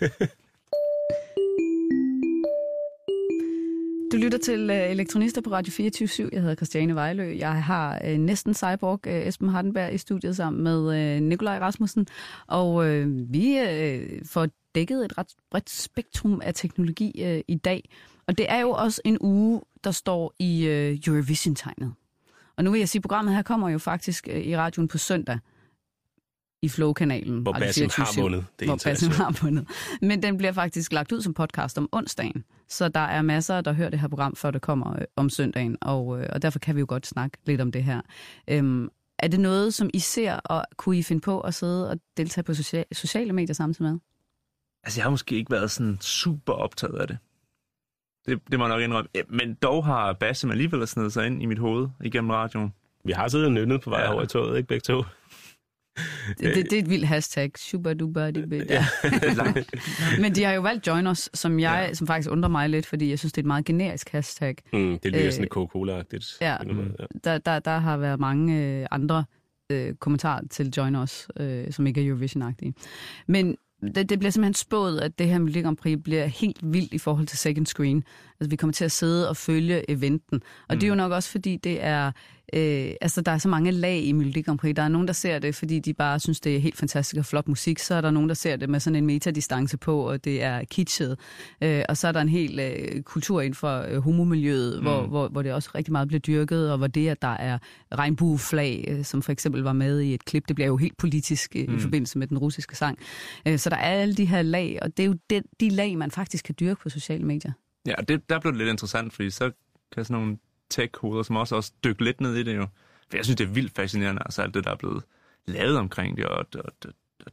Du lytter til Elektronister på Radio 24/7. Jeg hedder Christiane Vejlø. Jeg har næsten cyborg Esben Hardenberg i studiet sammen med Nikolaj Rasmussen. Og vi får dækket et ret bredt spektrum af teknologi i dag. Og det er jo også en uge, der står i Eurovision-tegnet. Og nu vil jeg sige, at programmet her kommer jo faktisk i radioen på søndag. I Flow-kanalen. Hvor Basim har vundet. Hvor Basim har vundet. Men den bliver faktisk lagt ud som podcast om onsdagen. Så der er masser, der hører det her program, før det kommer om søndagen. Og derfor kan vi jo godt snakke lidt om det her. Er det noget, som I ser, og kunne I finde på at sidde og deltage på sociale medier samtidig med? Altså, jeg har måske ikke været sådan super optaget af det. Det må jeg nok indrømme. Men dog har Basim alligevel snedet sig ind i mit hoved igennem radioen. Vi har siddet og nynnet på vej over i toget, ikke begge to? Det er et vildt hashtag. Ja. Men de har jo valgt Join Us, som faktisk undrer mig lidt, fordi jeg synes, det er et meget generisk hashtag. Det lyder sådan et Coca-Cola-agtigt. Ja, der har været mange andre kommentarer til Join Us, som ikke er Eurovision-agtige. Men det bliver simpelthen spået, at det her Melodi Grand Prix bliver helt vildt i forhold til second screen. Altså, vi kommer til at sidde og følge eventen. Og det er jo nok også, fordi det er... der er så mange lag i Melodi Grand Prix. Der er nogen, der ser det, fordi de bare synes, det er helt fantastisk og flot musik. Så er der nogen, der ser det med sådan en metadistance på, og det er kitschet. Og så er der en hel kultur inden for homomiljøet, hvor det også rigtig meget bliver dyrket, og hvor det, at der er regnbueflag, som for eksempel var med i et klip, det bliver jo helt politisk i forbindelse med den russiske sang. Så der er alle de her lag, og det er jo de lag, man faktisk kan dyrke på sociale medier. Ja, der blev det lidt interessant, fordi så kan sådan nogle tech-hoveder, som også dykke lidt ned i det jo. For jeg synes, det er vildt fascinerende, altså alt det, der er blevet lavet omkring det, og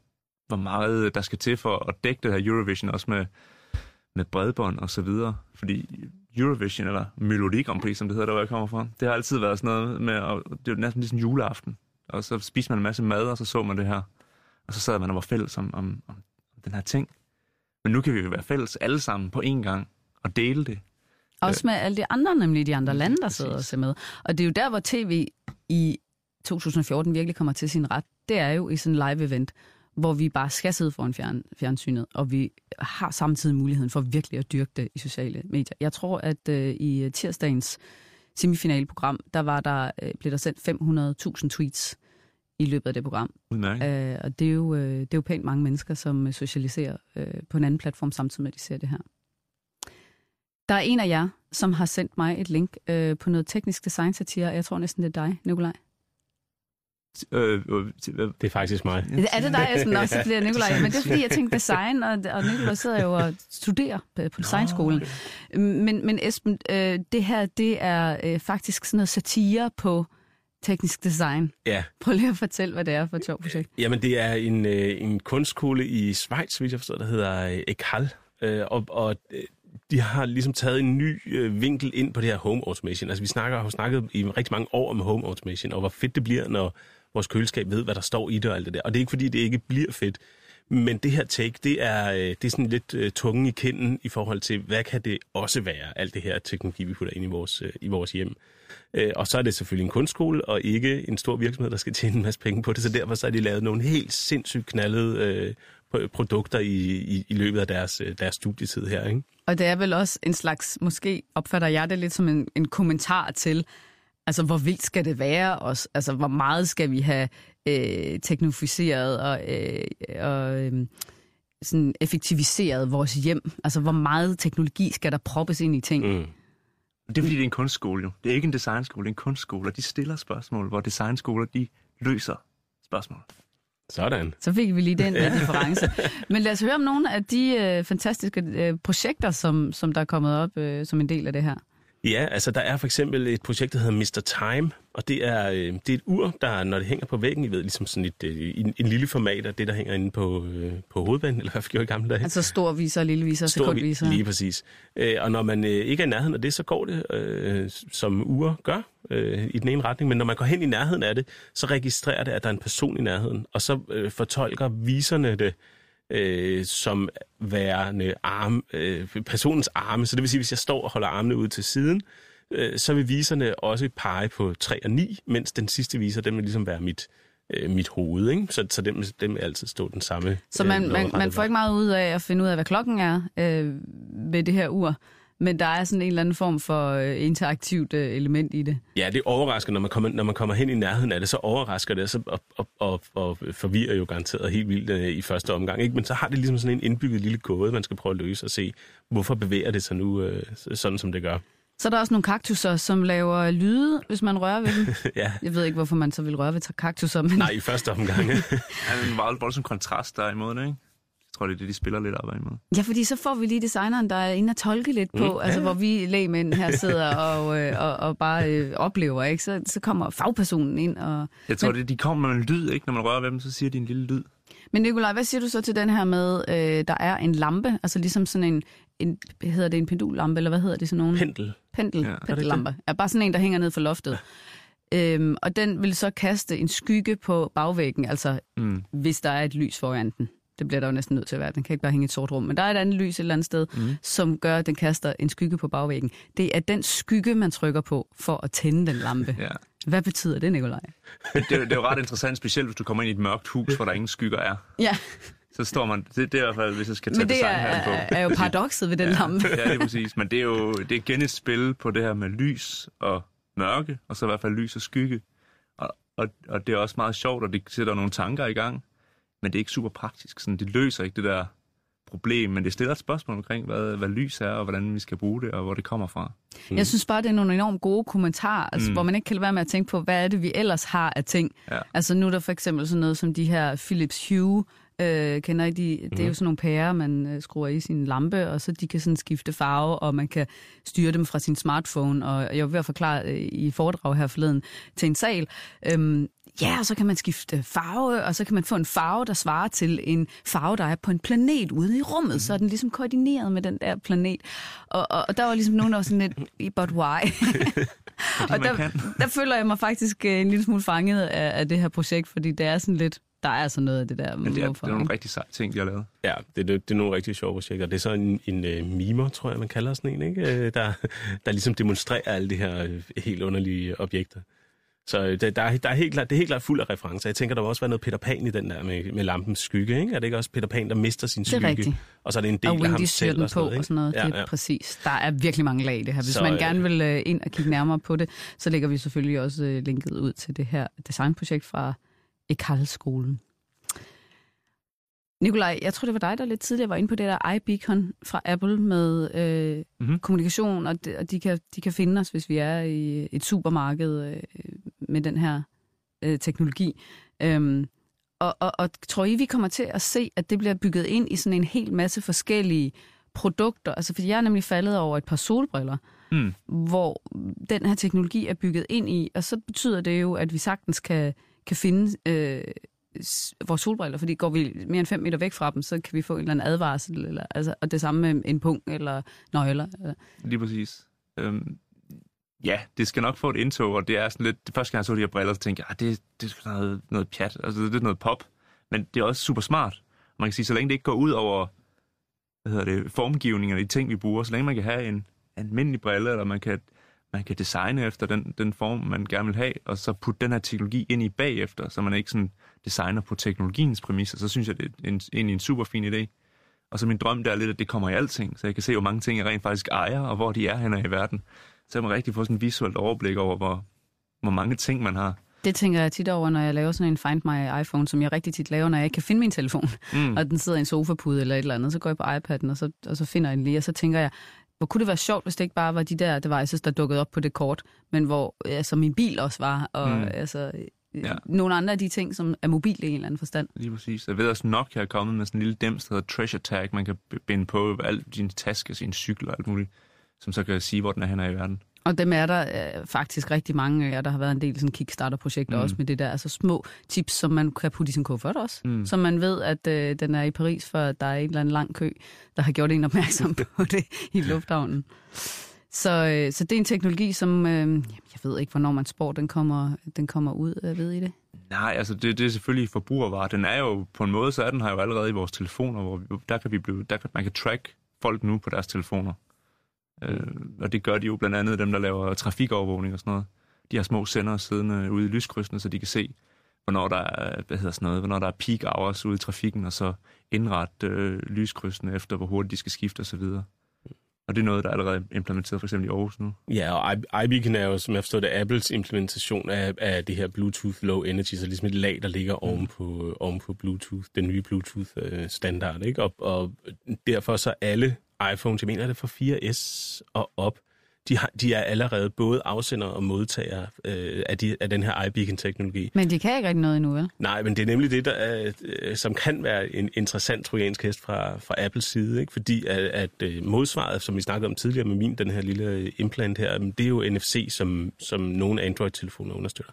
hvor meget der skal til for at dække det her Eurovision, også med bredbånd og så videre. Fordi Eurovision, eller Melodi Grand Prix, som det hedder, der hvor jeg kommer fra, det har altid været sådan noget med, det er næsten ligesom juleaften. Og så spiste man en masse mad, og så man det her. Og så sad man og var fælles om den her ting. Men nu kan vi jo være fælles alle sammen på én gang og dele det. Også med alle de andre, nemlig de andre lande, der sidder og ser med. Og det er jo der, hvor tv i 2014 virkelig kommer til sin ret. Det er jo i sådan en live-event, hvor vi bare skal sidde foran fjernsynet, og vi har samtidig muligheden for virkelig at dyrke det i sociale medier. Jeg tror, at i tirsdagens semifinaleprogram, blev der sendt 500.000 tweets i løbet af det program. Og det er jo pænt mange mennesker, som socialiserer på en anden platform, samtidig med, at de ser det her. Der er en af jer, som har sendt mig et link på noget teknisk design-satire, og jeg tror næsten, det er dig, Nikolaj. Det er faktisk mig. Er det dig, Esben? Nå, så bliver Nikolaj. Men det er fordi, jeg tænkte design, og Nikolaj sidder jo og studerer på designskolen. Men Esben, det her, det er faktisk sådan noget satire på teknisk design. Ja. Prøv lige at fortælle, hvad det er for et sjovt projekt. Jamen, det er en kunstskole i Schweiz, hvis jeg forstår, der hedder Ekal. Og de har ligesom taget en ny vinkel ind på det her home automation. Altså, vi har snakket i rigtig mange år om home automation, og hvor fedt det bliver, når vores køleskab ved, hvad der står i det og alt det der. Og det er ikke, fordi det ikke bliver fedt. Men det her take, det er sådan lidt tungen i kinden i forhold til, hvad kan det også være, alt det her teknologi, vi putter ind i vores hjem. Og så er det selvfølgelig en kunstskole, og ikke en stor virksomhed, der skal tjene en masse penge på det. Så derfor så har de lavet nogle helt sindssygt knaldede produkter i løbet af deres studietid her, ikke? Og det er vel også en slags, måske opfatter jeg det lidt som en kommentar til, altså hvor vildt skal det være også? Altså hvor meget skal vi have teknificeret og sådan effektiviseret vores hjem? Altså hvor meget teknologi skal der proppes ind i ting? Mm. Det er fordi, det er en kunstskole jo. Det er ikke en designskole, det er en kunstskole, og de stiller spørgsmål, hvor designskoler, de løser spørgsmål. Sådan. Så fik vi lige den difference. Men lad os høre om nogle af de fantastiske projekter, som der er kommet op som en del af det her. Ja, altså der er for eksempel et projekt, der hedder Mr. Time, og det er et ur, der når det hænger på væggen, I ved, ligesom sådan en lille format af det, der hænger inde på hovedbanen, eller hvad for gjorde i gamle dage. Altså stor viser, lille viser, sekundviser. Lige præcis. Og når man ikke er i nærheden af det, så går det, som ure gør, i den ene retning, men når man går hen i nærheden af det, så registrerer det, at der er en person i nærheden, og så fortolker viserne det, som værende personens arme. Så det vil sige, hvis jeg står og holder armene ud til siden, så vil viserne også pege på 3 og 9, mens den sidste viser, den vil ligesom være mit hoved, ikke? Så den vil altid stå den samme. Så man får ikke meget ud af at finde ud af, hvad klokken er ved det her ur, men der er sådan en eller anden form for interaktivt element i det. Ja, det overrasker, når man kommer hen i nærheden af det, så overrasker det, og forvirrer jo garanteret helt vildt i første omgang. Ikke? Men så har det ligesom sådan en indbygget lille kode, man skal prøve at løse og se, hvorfor bevæger det sig nu sådan, som det gør. Så er der også nogle kaktusser, som laver lyde, hvis man rører ved dem. Ja. Jeg ved ikke, hvorfor man så vil røre ved kaktusser. Men... Nej, i første omgang. Det er en meget voldsom kontrast der imod det, ikke? Jeg tror, det er det, de spiller lidt op af imod. Ja, fordi så får vi lige designeren, der er inde og tolke lidt på, altså hvor vi lægmænd her sidder og bare oplever, ikke? Så kommer fagpersonen ind og... Jeg tror, de kommer med en lyd, ikke? Når man rører ved dem, så siger de en lille lyd. Men Nikolaj, hvad siger du så til den her med, der er en lampe, altså ligesom sådan en hedder det en pendullampe, eller hvad hedder det sådan nogen? Pendellampe. Ja, bare sådan en, der hænger ned for loftet. Og den vil så kaste en skygge på bagvæggen, altså hvis der er et lys foran den. Det bliver der jo næsten nødt til at være. Den kan ikke bare hænge i et sort rum. Men der er et andet lys et eller andet sted, som gør, at den kaster en skygge på bagvæggen. Det er den skygge, man trykker på for at tænde den lampe. Ja. Hvad betyder det, Nikolaj? Det er jo ret interessant, specielt hvis du kommer ind i et mørkt hus, hvor der ingen skygger er. Ja. Så står man... Det er i hvert fald, hvis jeg skal tage design her på. Men det er jo paradokset ved den lampe. Ja, det er præcis. Men det er igen et spil på det her med lys og mørke, og så i hvert fald lys og skygge. Og det er også meget sjovt, og det sætter nogle tanker i gang. Men det er ikke super praktisk. Sådan, det løser ikke det der problem, men det stiller et spørgsmål omkring, hvad lys er, og hvordan vi skal bruge det, og hvor det kommer fra. Jeg synes bare, det er nogle enormt gode kommentarer, altså, hvor man ikke kan lade være med at tænke på, hvad er det, vi ellers har af ting. Ja. Altså nu er der for eksempel sådan noget som de her Philips Hue Kender I de? Det er jo sådan nogle pærer, man skruer i sin lampe, og så de kan sådan skifte farve, og man kan styre dem fra sin smartphone. Og jeg var ved at forklare i foredrag her forleden til en sal. Og så kan man skifte farve, og så kan man få en farve, der svarer til en farve, der er på en planet ude i rummet. Så er den ligesom koordineret med den der planet. Og der var ligesom nogen, der var sådan lidt, but why? Og der føler jeg mig faktisk en lille smule fanget af det her projekt, fordi det er sådan lidt, der er sådan noget af det der. Men det er nogle rigtig seje ting, de har lavet. Ja, det er nogle rigtig sjove projekter. Det er så en mimer, tror jeg, man kalder sådan en, ikke? Der ligesom demonstrerer alle de her helt underlige objekter. Så det er helt klart fuld af referencer. Jeg tænker, der vil også være noget Peter Pan i den der med lampens skygge, ikke? Er det ikke også Peter Pan, der mister sin skygge? Det er rigtigt. Og så er det en del af ham selv og sådan noget, og sådan noget. Ja, det er præcis. Der er virkelig mange lag i det her. Hvis man gerne vil ind og kigge nærmere på det, så lægger vi selvfølgelig også linket ud til det her designprojekt fra Ekalskolen. Nikolaj, jeg tror, det var dig, der lidt tidligere var inde på det der iBeacon fra Apple med kommunikation, og de kan finde os, hvis vi er i et supermarked med den her teknologi. Og tror I, vi kommer til at se, at det bliver bygget ind i sådan en hel masse forskellige produkter? Altså, fordi jeg er nemlig faldet over et par solbriller, hvor den her teknologi er bygget ind i, og så betyder det jo, at vi sagtens kan finde vores solbriller, fordi går vi mere end 5 meter væk fra dem, så kan vi få en eller anden advarsel, eller, altså, og det samme med en punkt eller nøgler. Eller. Lige præcis. Ja, det skal nok få et indtog, og det er sådan lidt, det første gang jeg så de her briller, så tænkte jeg, det er sgu noget pjat, altså det er noget pop, men det er også super smart. Man kan sige, så længe det ikke går ud over, formgivninger, de ting, vi bruger, så længe man kan have en almindelig brille, eller man kan designe efter den form, man gerne vil have, og så putte den her teknologi ind i bagefter, så man ikke sådan designer på teknologiens præmisser, så synes jeg, det er egentlig en super fin idé. Og så min drøm der er lidt, at det kommer i alting, så jeg kan se, hvor mange ting jeg rent faktisk ejer, og hvor de er henne i verden. Så jeg må rigtig få sådan et visuelt overblik over, hvor mange ting man har. Det tænker jeg tit over, når jeg laver sådan en Find My iPhone, som jeg rigtig tit laver, når jeg ikke kan finde min telefon, og den sidder i en sofapude eller et eller andet, så går jeg på iPad'en, og så finder jeg den lige, og så tænker jeg, hvor kunne det være sjovt, hvis det ikke bare var de der devices, der dukkede op på det kort, men hvor altså, min bil også var, og nogle andre af de ting, som er mobile i en eller anden forstand. Lige præcis. Jeg ved også, Nokia er kommet med sådan en lille dims, der hedder Treasure Tag, man kan binde på alle dine tasker, sine cykler og alt muligt, som så kan sige, hvor den er henne i verden. Og dem er der faktisk rigtig mange af, der har været en del sådan Kickstarter-projekter også med det der, altså små tips, som man kan putte i sin kuffert også, så man ved, at den er i Paris, for der er en eller anden lang kø, der har gjort en opmærksom på det i lufthavnen. Så det er en teknologi, som, jeg ved ikke, hvornår man spår, den kommer ud, ved I det? Nej, altså det er selvfølgelig forbrugervarer. Den er jo, på en måde, så er den her jo allerede i vores telefoner, hvor man kan track folk nu på deres telefoner. Og det gør de jo blandt andet dem, der laver trafikovervågning og sådan noget. De har små sendere siddende ude i lyskrydsene, så de kan se, hvornår der er, hvornår der er peak hours ude i trafikken, og så indrette lyskrydsene efter, hvor hurtigt de skal skifte osv. Og det er noget, der er allerede implementeret for eksempel i Aarhus nu. Ja, og iBeacon er jo, som jeg forstår det, Apples implementation af det her Bluetooth Low Energy, så ligesom et lag, der ligger oven på Bluetooth, den nye Bluetooth-standard, ikke? Og derfor så alle iPhones, jeg mener det fra 4S og op, de er allerede både afsender og modtager af den her iBeacon-teknologi. Men de kan ikke rigtig noget endnu, vel? Nej, men det er nemlig det, der som kan være en interessant trojansk hest fra Apples side, ikke? Fordi at modsvaret, som vi snakkede om tidligere med den her lille implant her, det er jo NFC, som nogle Android-telefoner understøtter.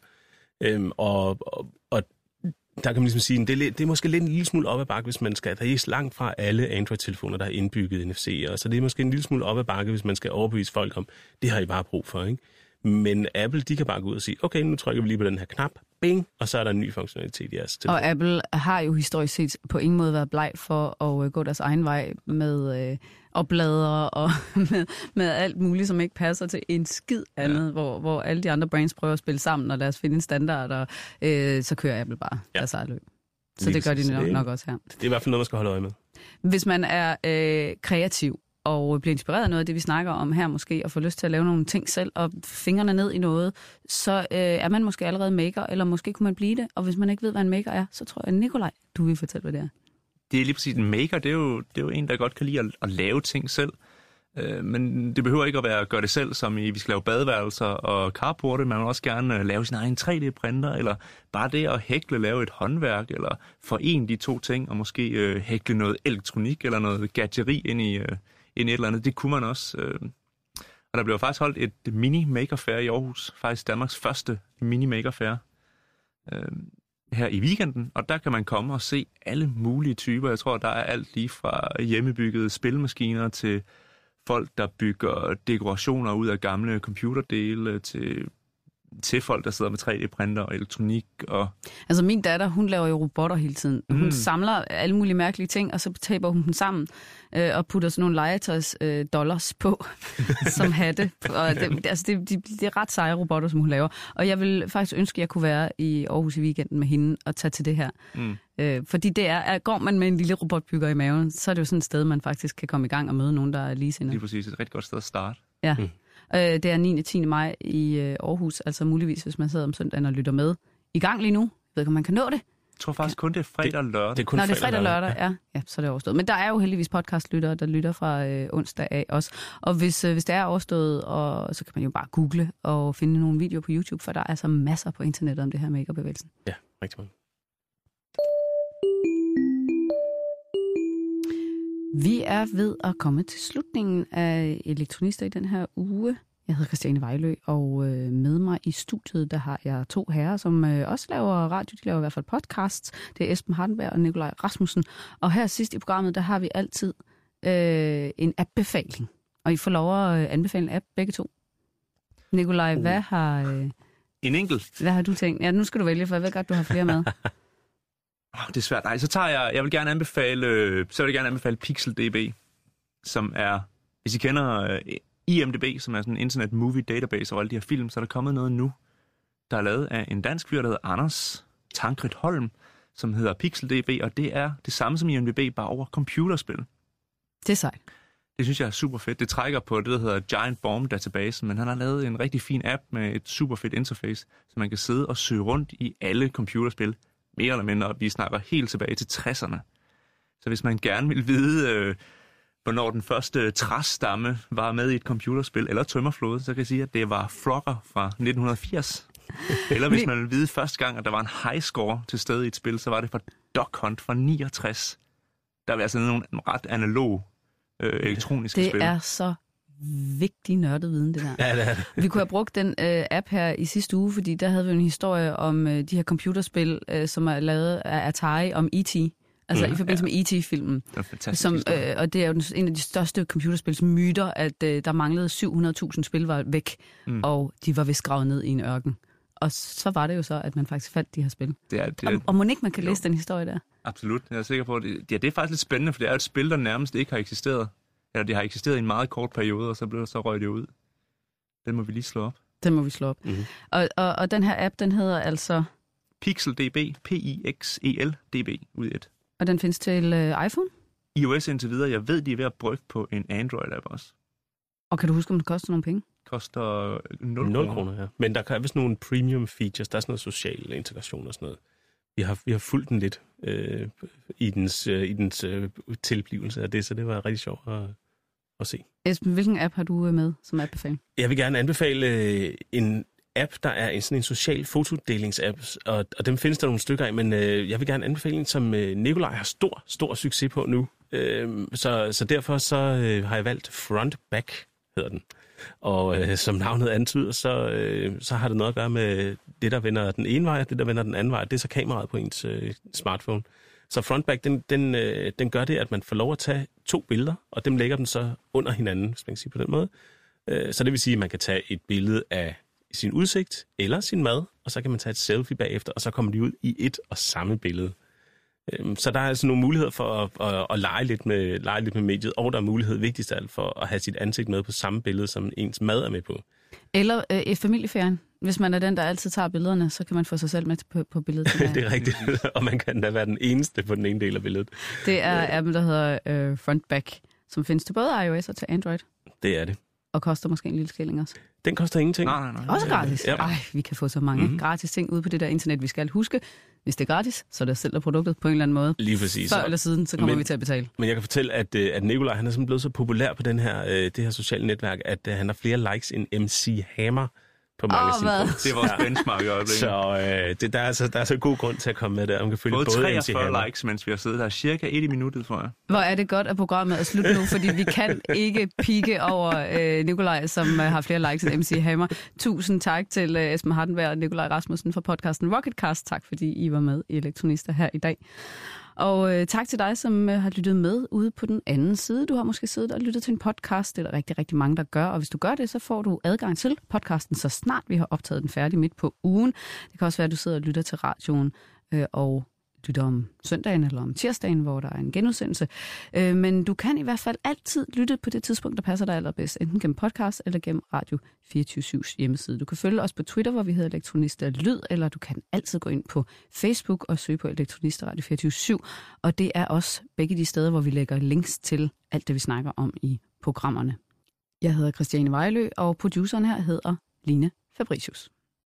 Og der kan man ligesom sige, det er måske lidt en lille smule op ad bakke, hvis man skal. Der er langt fra alle Android-telefoner, der har indbygget NFC, og så det er måske en lille smule op ad bakke, hvis man skal overbevise folk om, det har I bare brug for, ikke? Men Apple, de kan bare gå ud og sige, okay, nu trykker vi lige på den her knap, bing, og så er der en ny funktionalitet i jeres telefon. Og Apple har jo historisk set på ingen måde været bleg for at gå deres egen vej med opladere og med alt muligt, som ikke passer til en skid andet, hvor alle de andre brands prøver at spille sammen, og lad os finde en standard, og så kører Apple bare deres eget løb. Så lige det gør de nok også her. Det er i hvert fald noget, man skal holde øje med. Hvis man er kreativ, og bliver inspireret af noget af det, vi snakker om her måske, og får lyst til at lave nogle ting selv, og fingrene ned i noget, så er man måske allerede maker, eller måske kunne man blive det. Og hvis man ikke ved, hvad en maker er, så tror jeg, Nikolaj, du vil fortælle, hvad det er. Det er lige præcis en maker, det er jo en, der godt kan lide at lave ting selv. Men det behøver ikke at være gøre det selv, som vi skal lave badeværelser og carporte. Man vil også gerne lave sin egen 3D-printer, eller bare det at hækle, lave et håndværk, eller forene de to ting, og måske hækle noget elektronik eller noget gadgeri ind i et eller andet. Det kunne man også. Og der blev faktisk holdt et mini-maker fair i Aarhus, faktisk Danmarks første mini-maker fair her i weekenden, og der kan man komme og se alle mulige typer. Jeg tror, der er alt lige fra hjemmebyggede spilmaskiner til folk, der bygger dekorationer ud af gamle computerdele, til folk, der sidder med 3D-printer og elektronik. Og Altså min datter, hun laver jo robotter hele tiden. Hun samler alle mulige mærkelige ting, og så taber hun dem sammen og putter sådan nogle legetøjs dollars på, som hatte. Og det er ret seje robotter, som hun laver. Og jeg vil faktisk ønske, at jeg kunne være i Aarhus i weekenden med hende og tage til det her. Fordi det går man med en lille robotbygger i maven, så er det jo sådan et sted, man faktisk kan komme i gang og møde nogen, der er ligesindede. Det er præcis et rigtig godt sted at starte. Ja. Det er 9. og 10. maj i Aarhus, altså muligvis, hvis man sidder om søndagen og lytter med. I gang lige nu. Jeg ved ikke, om man kan nå det. Jeg tror faktisk kun, det er fredag og lørdag. Det er kun det er fredag og lørdag, ja, så er det overstået. Men der er jo heldigvis podcastlyttere, der lytter fra onsdag af også. Og hvis det er overstået, så kan man jo bare google og finde nogle videoer på YouTube, for der er altså masser på internettet om det her makerbevægelsen. Ja, rigtig mange. Vi er ved at komme til slutningen af Elektronister i den her uge. Jeg hedder Christiane Vejlø, og med mig i studiet, der har jeg to herrer, som også laver radio. De laver i hvert fald podcasts. Det er Esben Hardenberg og Nikolaj Rasmussen. Og her sidst i programmet, der har vi altid en app-befaling. Og I får lov at anbefale en app, begge to. Nikolaj, hvad har... En enkelt. Hvad har du tænkt? Ja, nu skal du vælge, for jeg ved godt, du har flere med. Det er svært. Nej, så tager jeg vil gerne anbefale PixelDB, som er, hvis I kender IMDb, som er sådan en internet movie database over alle de her film, så er der kommet noget nu, der er lavet af en dansk fyr, der hedder Anders Tankrit Holm, som hedder PixelDB, og det er det samme som IMDb, bare over computerspil. Det er sejt. Det synes jeg er super fedt. Det trækker på det, der hedder Giant Bomb Database, men han har lavet en rigtig fin app med et super fedt interface, så man kan sidde og søge rundt i alle computerspil, mere eller mindre, og vi snakker helt tilbage til 60'erne. Så hvis man gerne vil vide, hvornår den første træsstamme var med i et computerspil, eller tømmerflåde, så kan jeg sige, at det var Frogger fra 1980. Eller hvis man vil vide første gang, at der var en high score til stede i et spil, så var det fra Duck Hunt fra 69. Der var altså nogle ret analog elektroniske spil. Det er så vigtig nørdet viden, det der. Ja, det er det. Vi kunne have brugt den app her i sidste uge, fordi der havde vi en historie om de her computerspil, som er lavet af Atari om E.T., altså i forbindelse med E.T.-filmen. Og det er jo en af de største computerspilsmyter, at der manglede 700.000 spil var væk, og de var vist gravet ned i en ørken. Og så var det jo så, at man faktisk fandt de her spil. Og må ikke man kan læse den historie der? Absolut, jeg er sikker på, at det er faktisk lidt spændende, for det er et spil, der nærmest ikke har eksisteret. Eller det har eksisteret i en meget kort periode, og så blev der så røget det ud. Den må vi lige slå op. Den må vi slå op. Mm-hmm. Og den her app, den hedder altså... PixelDB, PIXELDB, ud i et. Og den findes til iPhone? iOS indtil videre. Jeg ved, de er ved at brygge på en Android-app også. Og kan du huske, om det koster nogle penge? Koster 0 kroner, ja. Men der kan vist nogle premium features. Der er sådan noget social integration og sådan noget. Vi har fulgt den lidt i dens tilblivelse af det, så det var rigtig sjovt at se. Esben, hvilken app har du med som app-befaling? Jeg vil gerne anbefale en app, der er sådan en social fotodelingsapp, og dem findes der nogle stykker af, men jeg vil gerne anbefale en, som Nikolaj har stor succes på nu. Så derfor så har jeg valgt Frontback, hedder den. Og som navnet antyder, så har det noget at gøre med det, der vender den ene vej, og det, der vender den anden vej. Det er så kameraet på ens smartphone. Så Frontback, den gør det, at man får lov at tage 2 billeder, og dem lægger den så under hinanden, hvis man kan sige på den måde. Så det vil sige, at man kan tage et billede af sin udsigt eller sin mad, og så kan man tage et selfie bagefter, og så kommer de ud i et og samme billede. Så der er altså nogle muligheder for at lege lidt med mediet, og der er mulighed vigtigst af alt for at have sit ansigt med på samme billede, som ens mad er med på. Eller et familieferien. Hvis man er den, der altid tager billederne, så kan man få sig selv med på billedet. Det er rigtigt, og man kan da være den eneste på den ene del af billedet. Det er appen, der hedder Frontback, som findes til både iOS og til Android. Det er det. Og koster måske en lille skilling også. Den koster ingenting. Nej. Også gratis. Ja. Ej, vi kan få så mange gratis ting ude på det der internet. Vi skal huske, hvis det er gratis, så er det selv der produktet på en eller anden måde. Lige præcis. Før eller siden, så kommer vi til at betale. Men jeg kan fortælle, at Nikolaj, han er simpelthen blevet så populær på det her sociale netværk, at han har flere likes end MC Hammer på mange af sine posts. Det er vores benchmark i øjeblikket. Så der er så god grund til at komme med der. Man kan følge både MC Hammer. 43 likes, mens vi har siddet der. Cirka 1 i minuttet, tror jeg. Hvor er det godt, at programmet er slut nu, fordi vi kan ikke pike over Nikolaj, som har flere likes end MC Hammer. Tusind tak til Esben Hardenberg og Nikolaj Rasmussen fra podcasten Rocketcast. Tak fordi I var med i Elektronister her i dag. Og tak til dig, som har lyttet med ude på den anden side. Du har måske siddet og lyttet til en podcast, det er der rigtig, rigtig mange, der gør. Og hvis du gør det, så får du adgang til podcasten, så snart vi har optaget den færdig midt på ugen. Det kan også være, at du sidder og lytter til radioen og lytter om søndagen eller om tirsdagen, hvor der er en genudsendelse. Men du kan i hvert fald altid lytte på det tidspunkt, der passer dig allerbedst, enten gennem podcast eller gennem Radio 24/7's hjemmeside. Du kan følge os på Twitter, hvor vi hedder Elektronister Lyd, eller du kan altid gå ind på Facebook og søge på Elektronister Radio 24/7. Og det er også begge de steder, hvor vi lægger links til alt det, vi snakker om i programmerne. Jeg hedder Christiane Vejlø, og produceren her hedder Line Fabricius.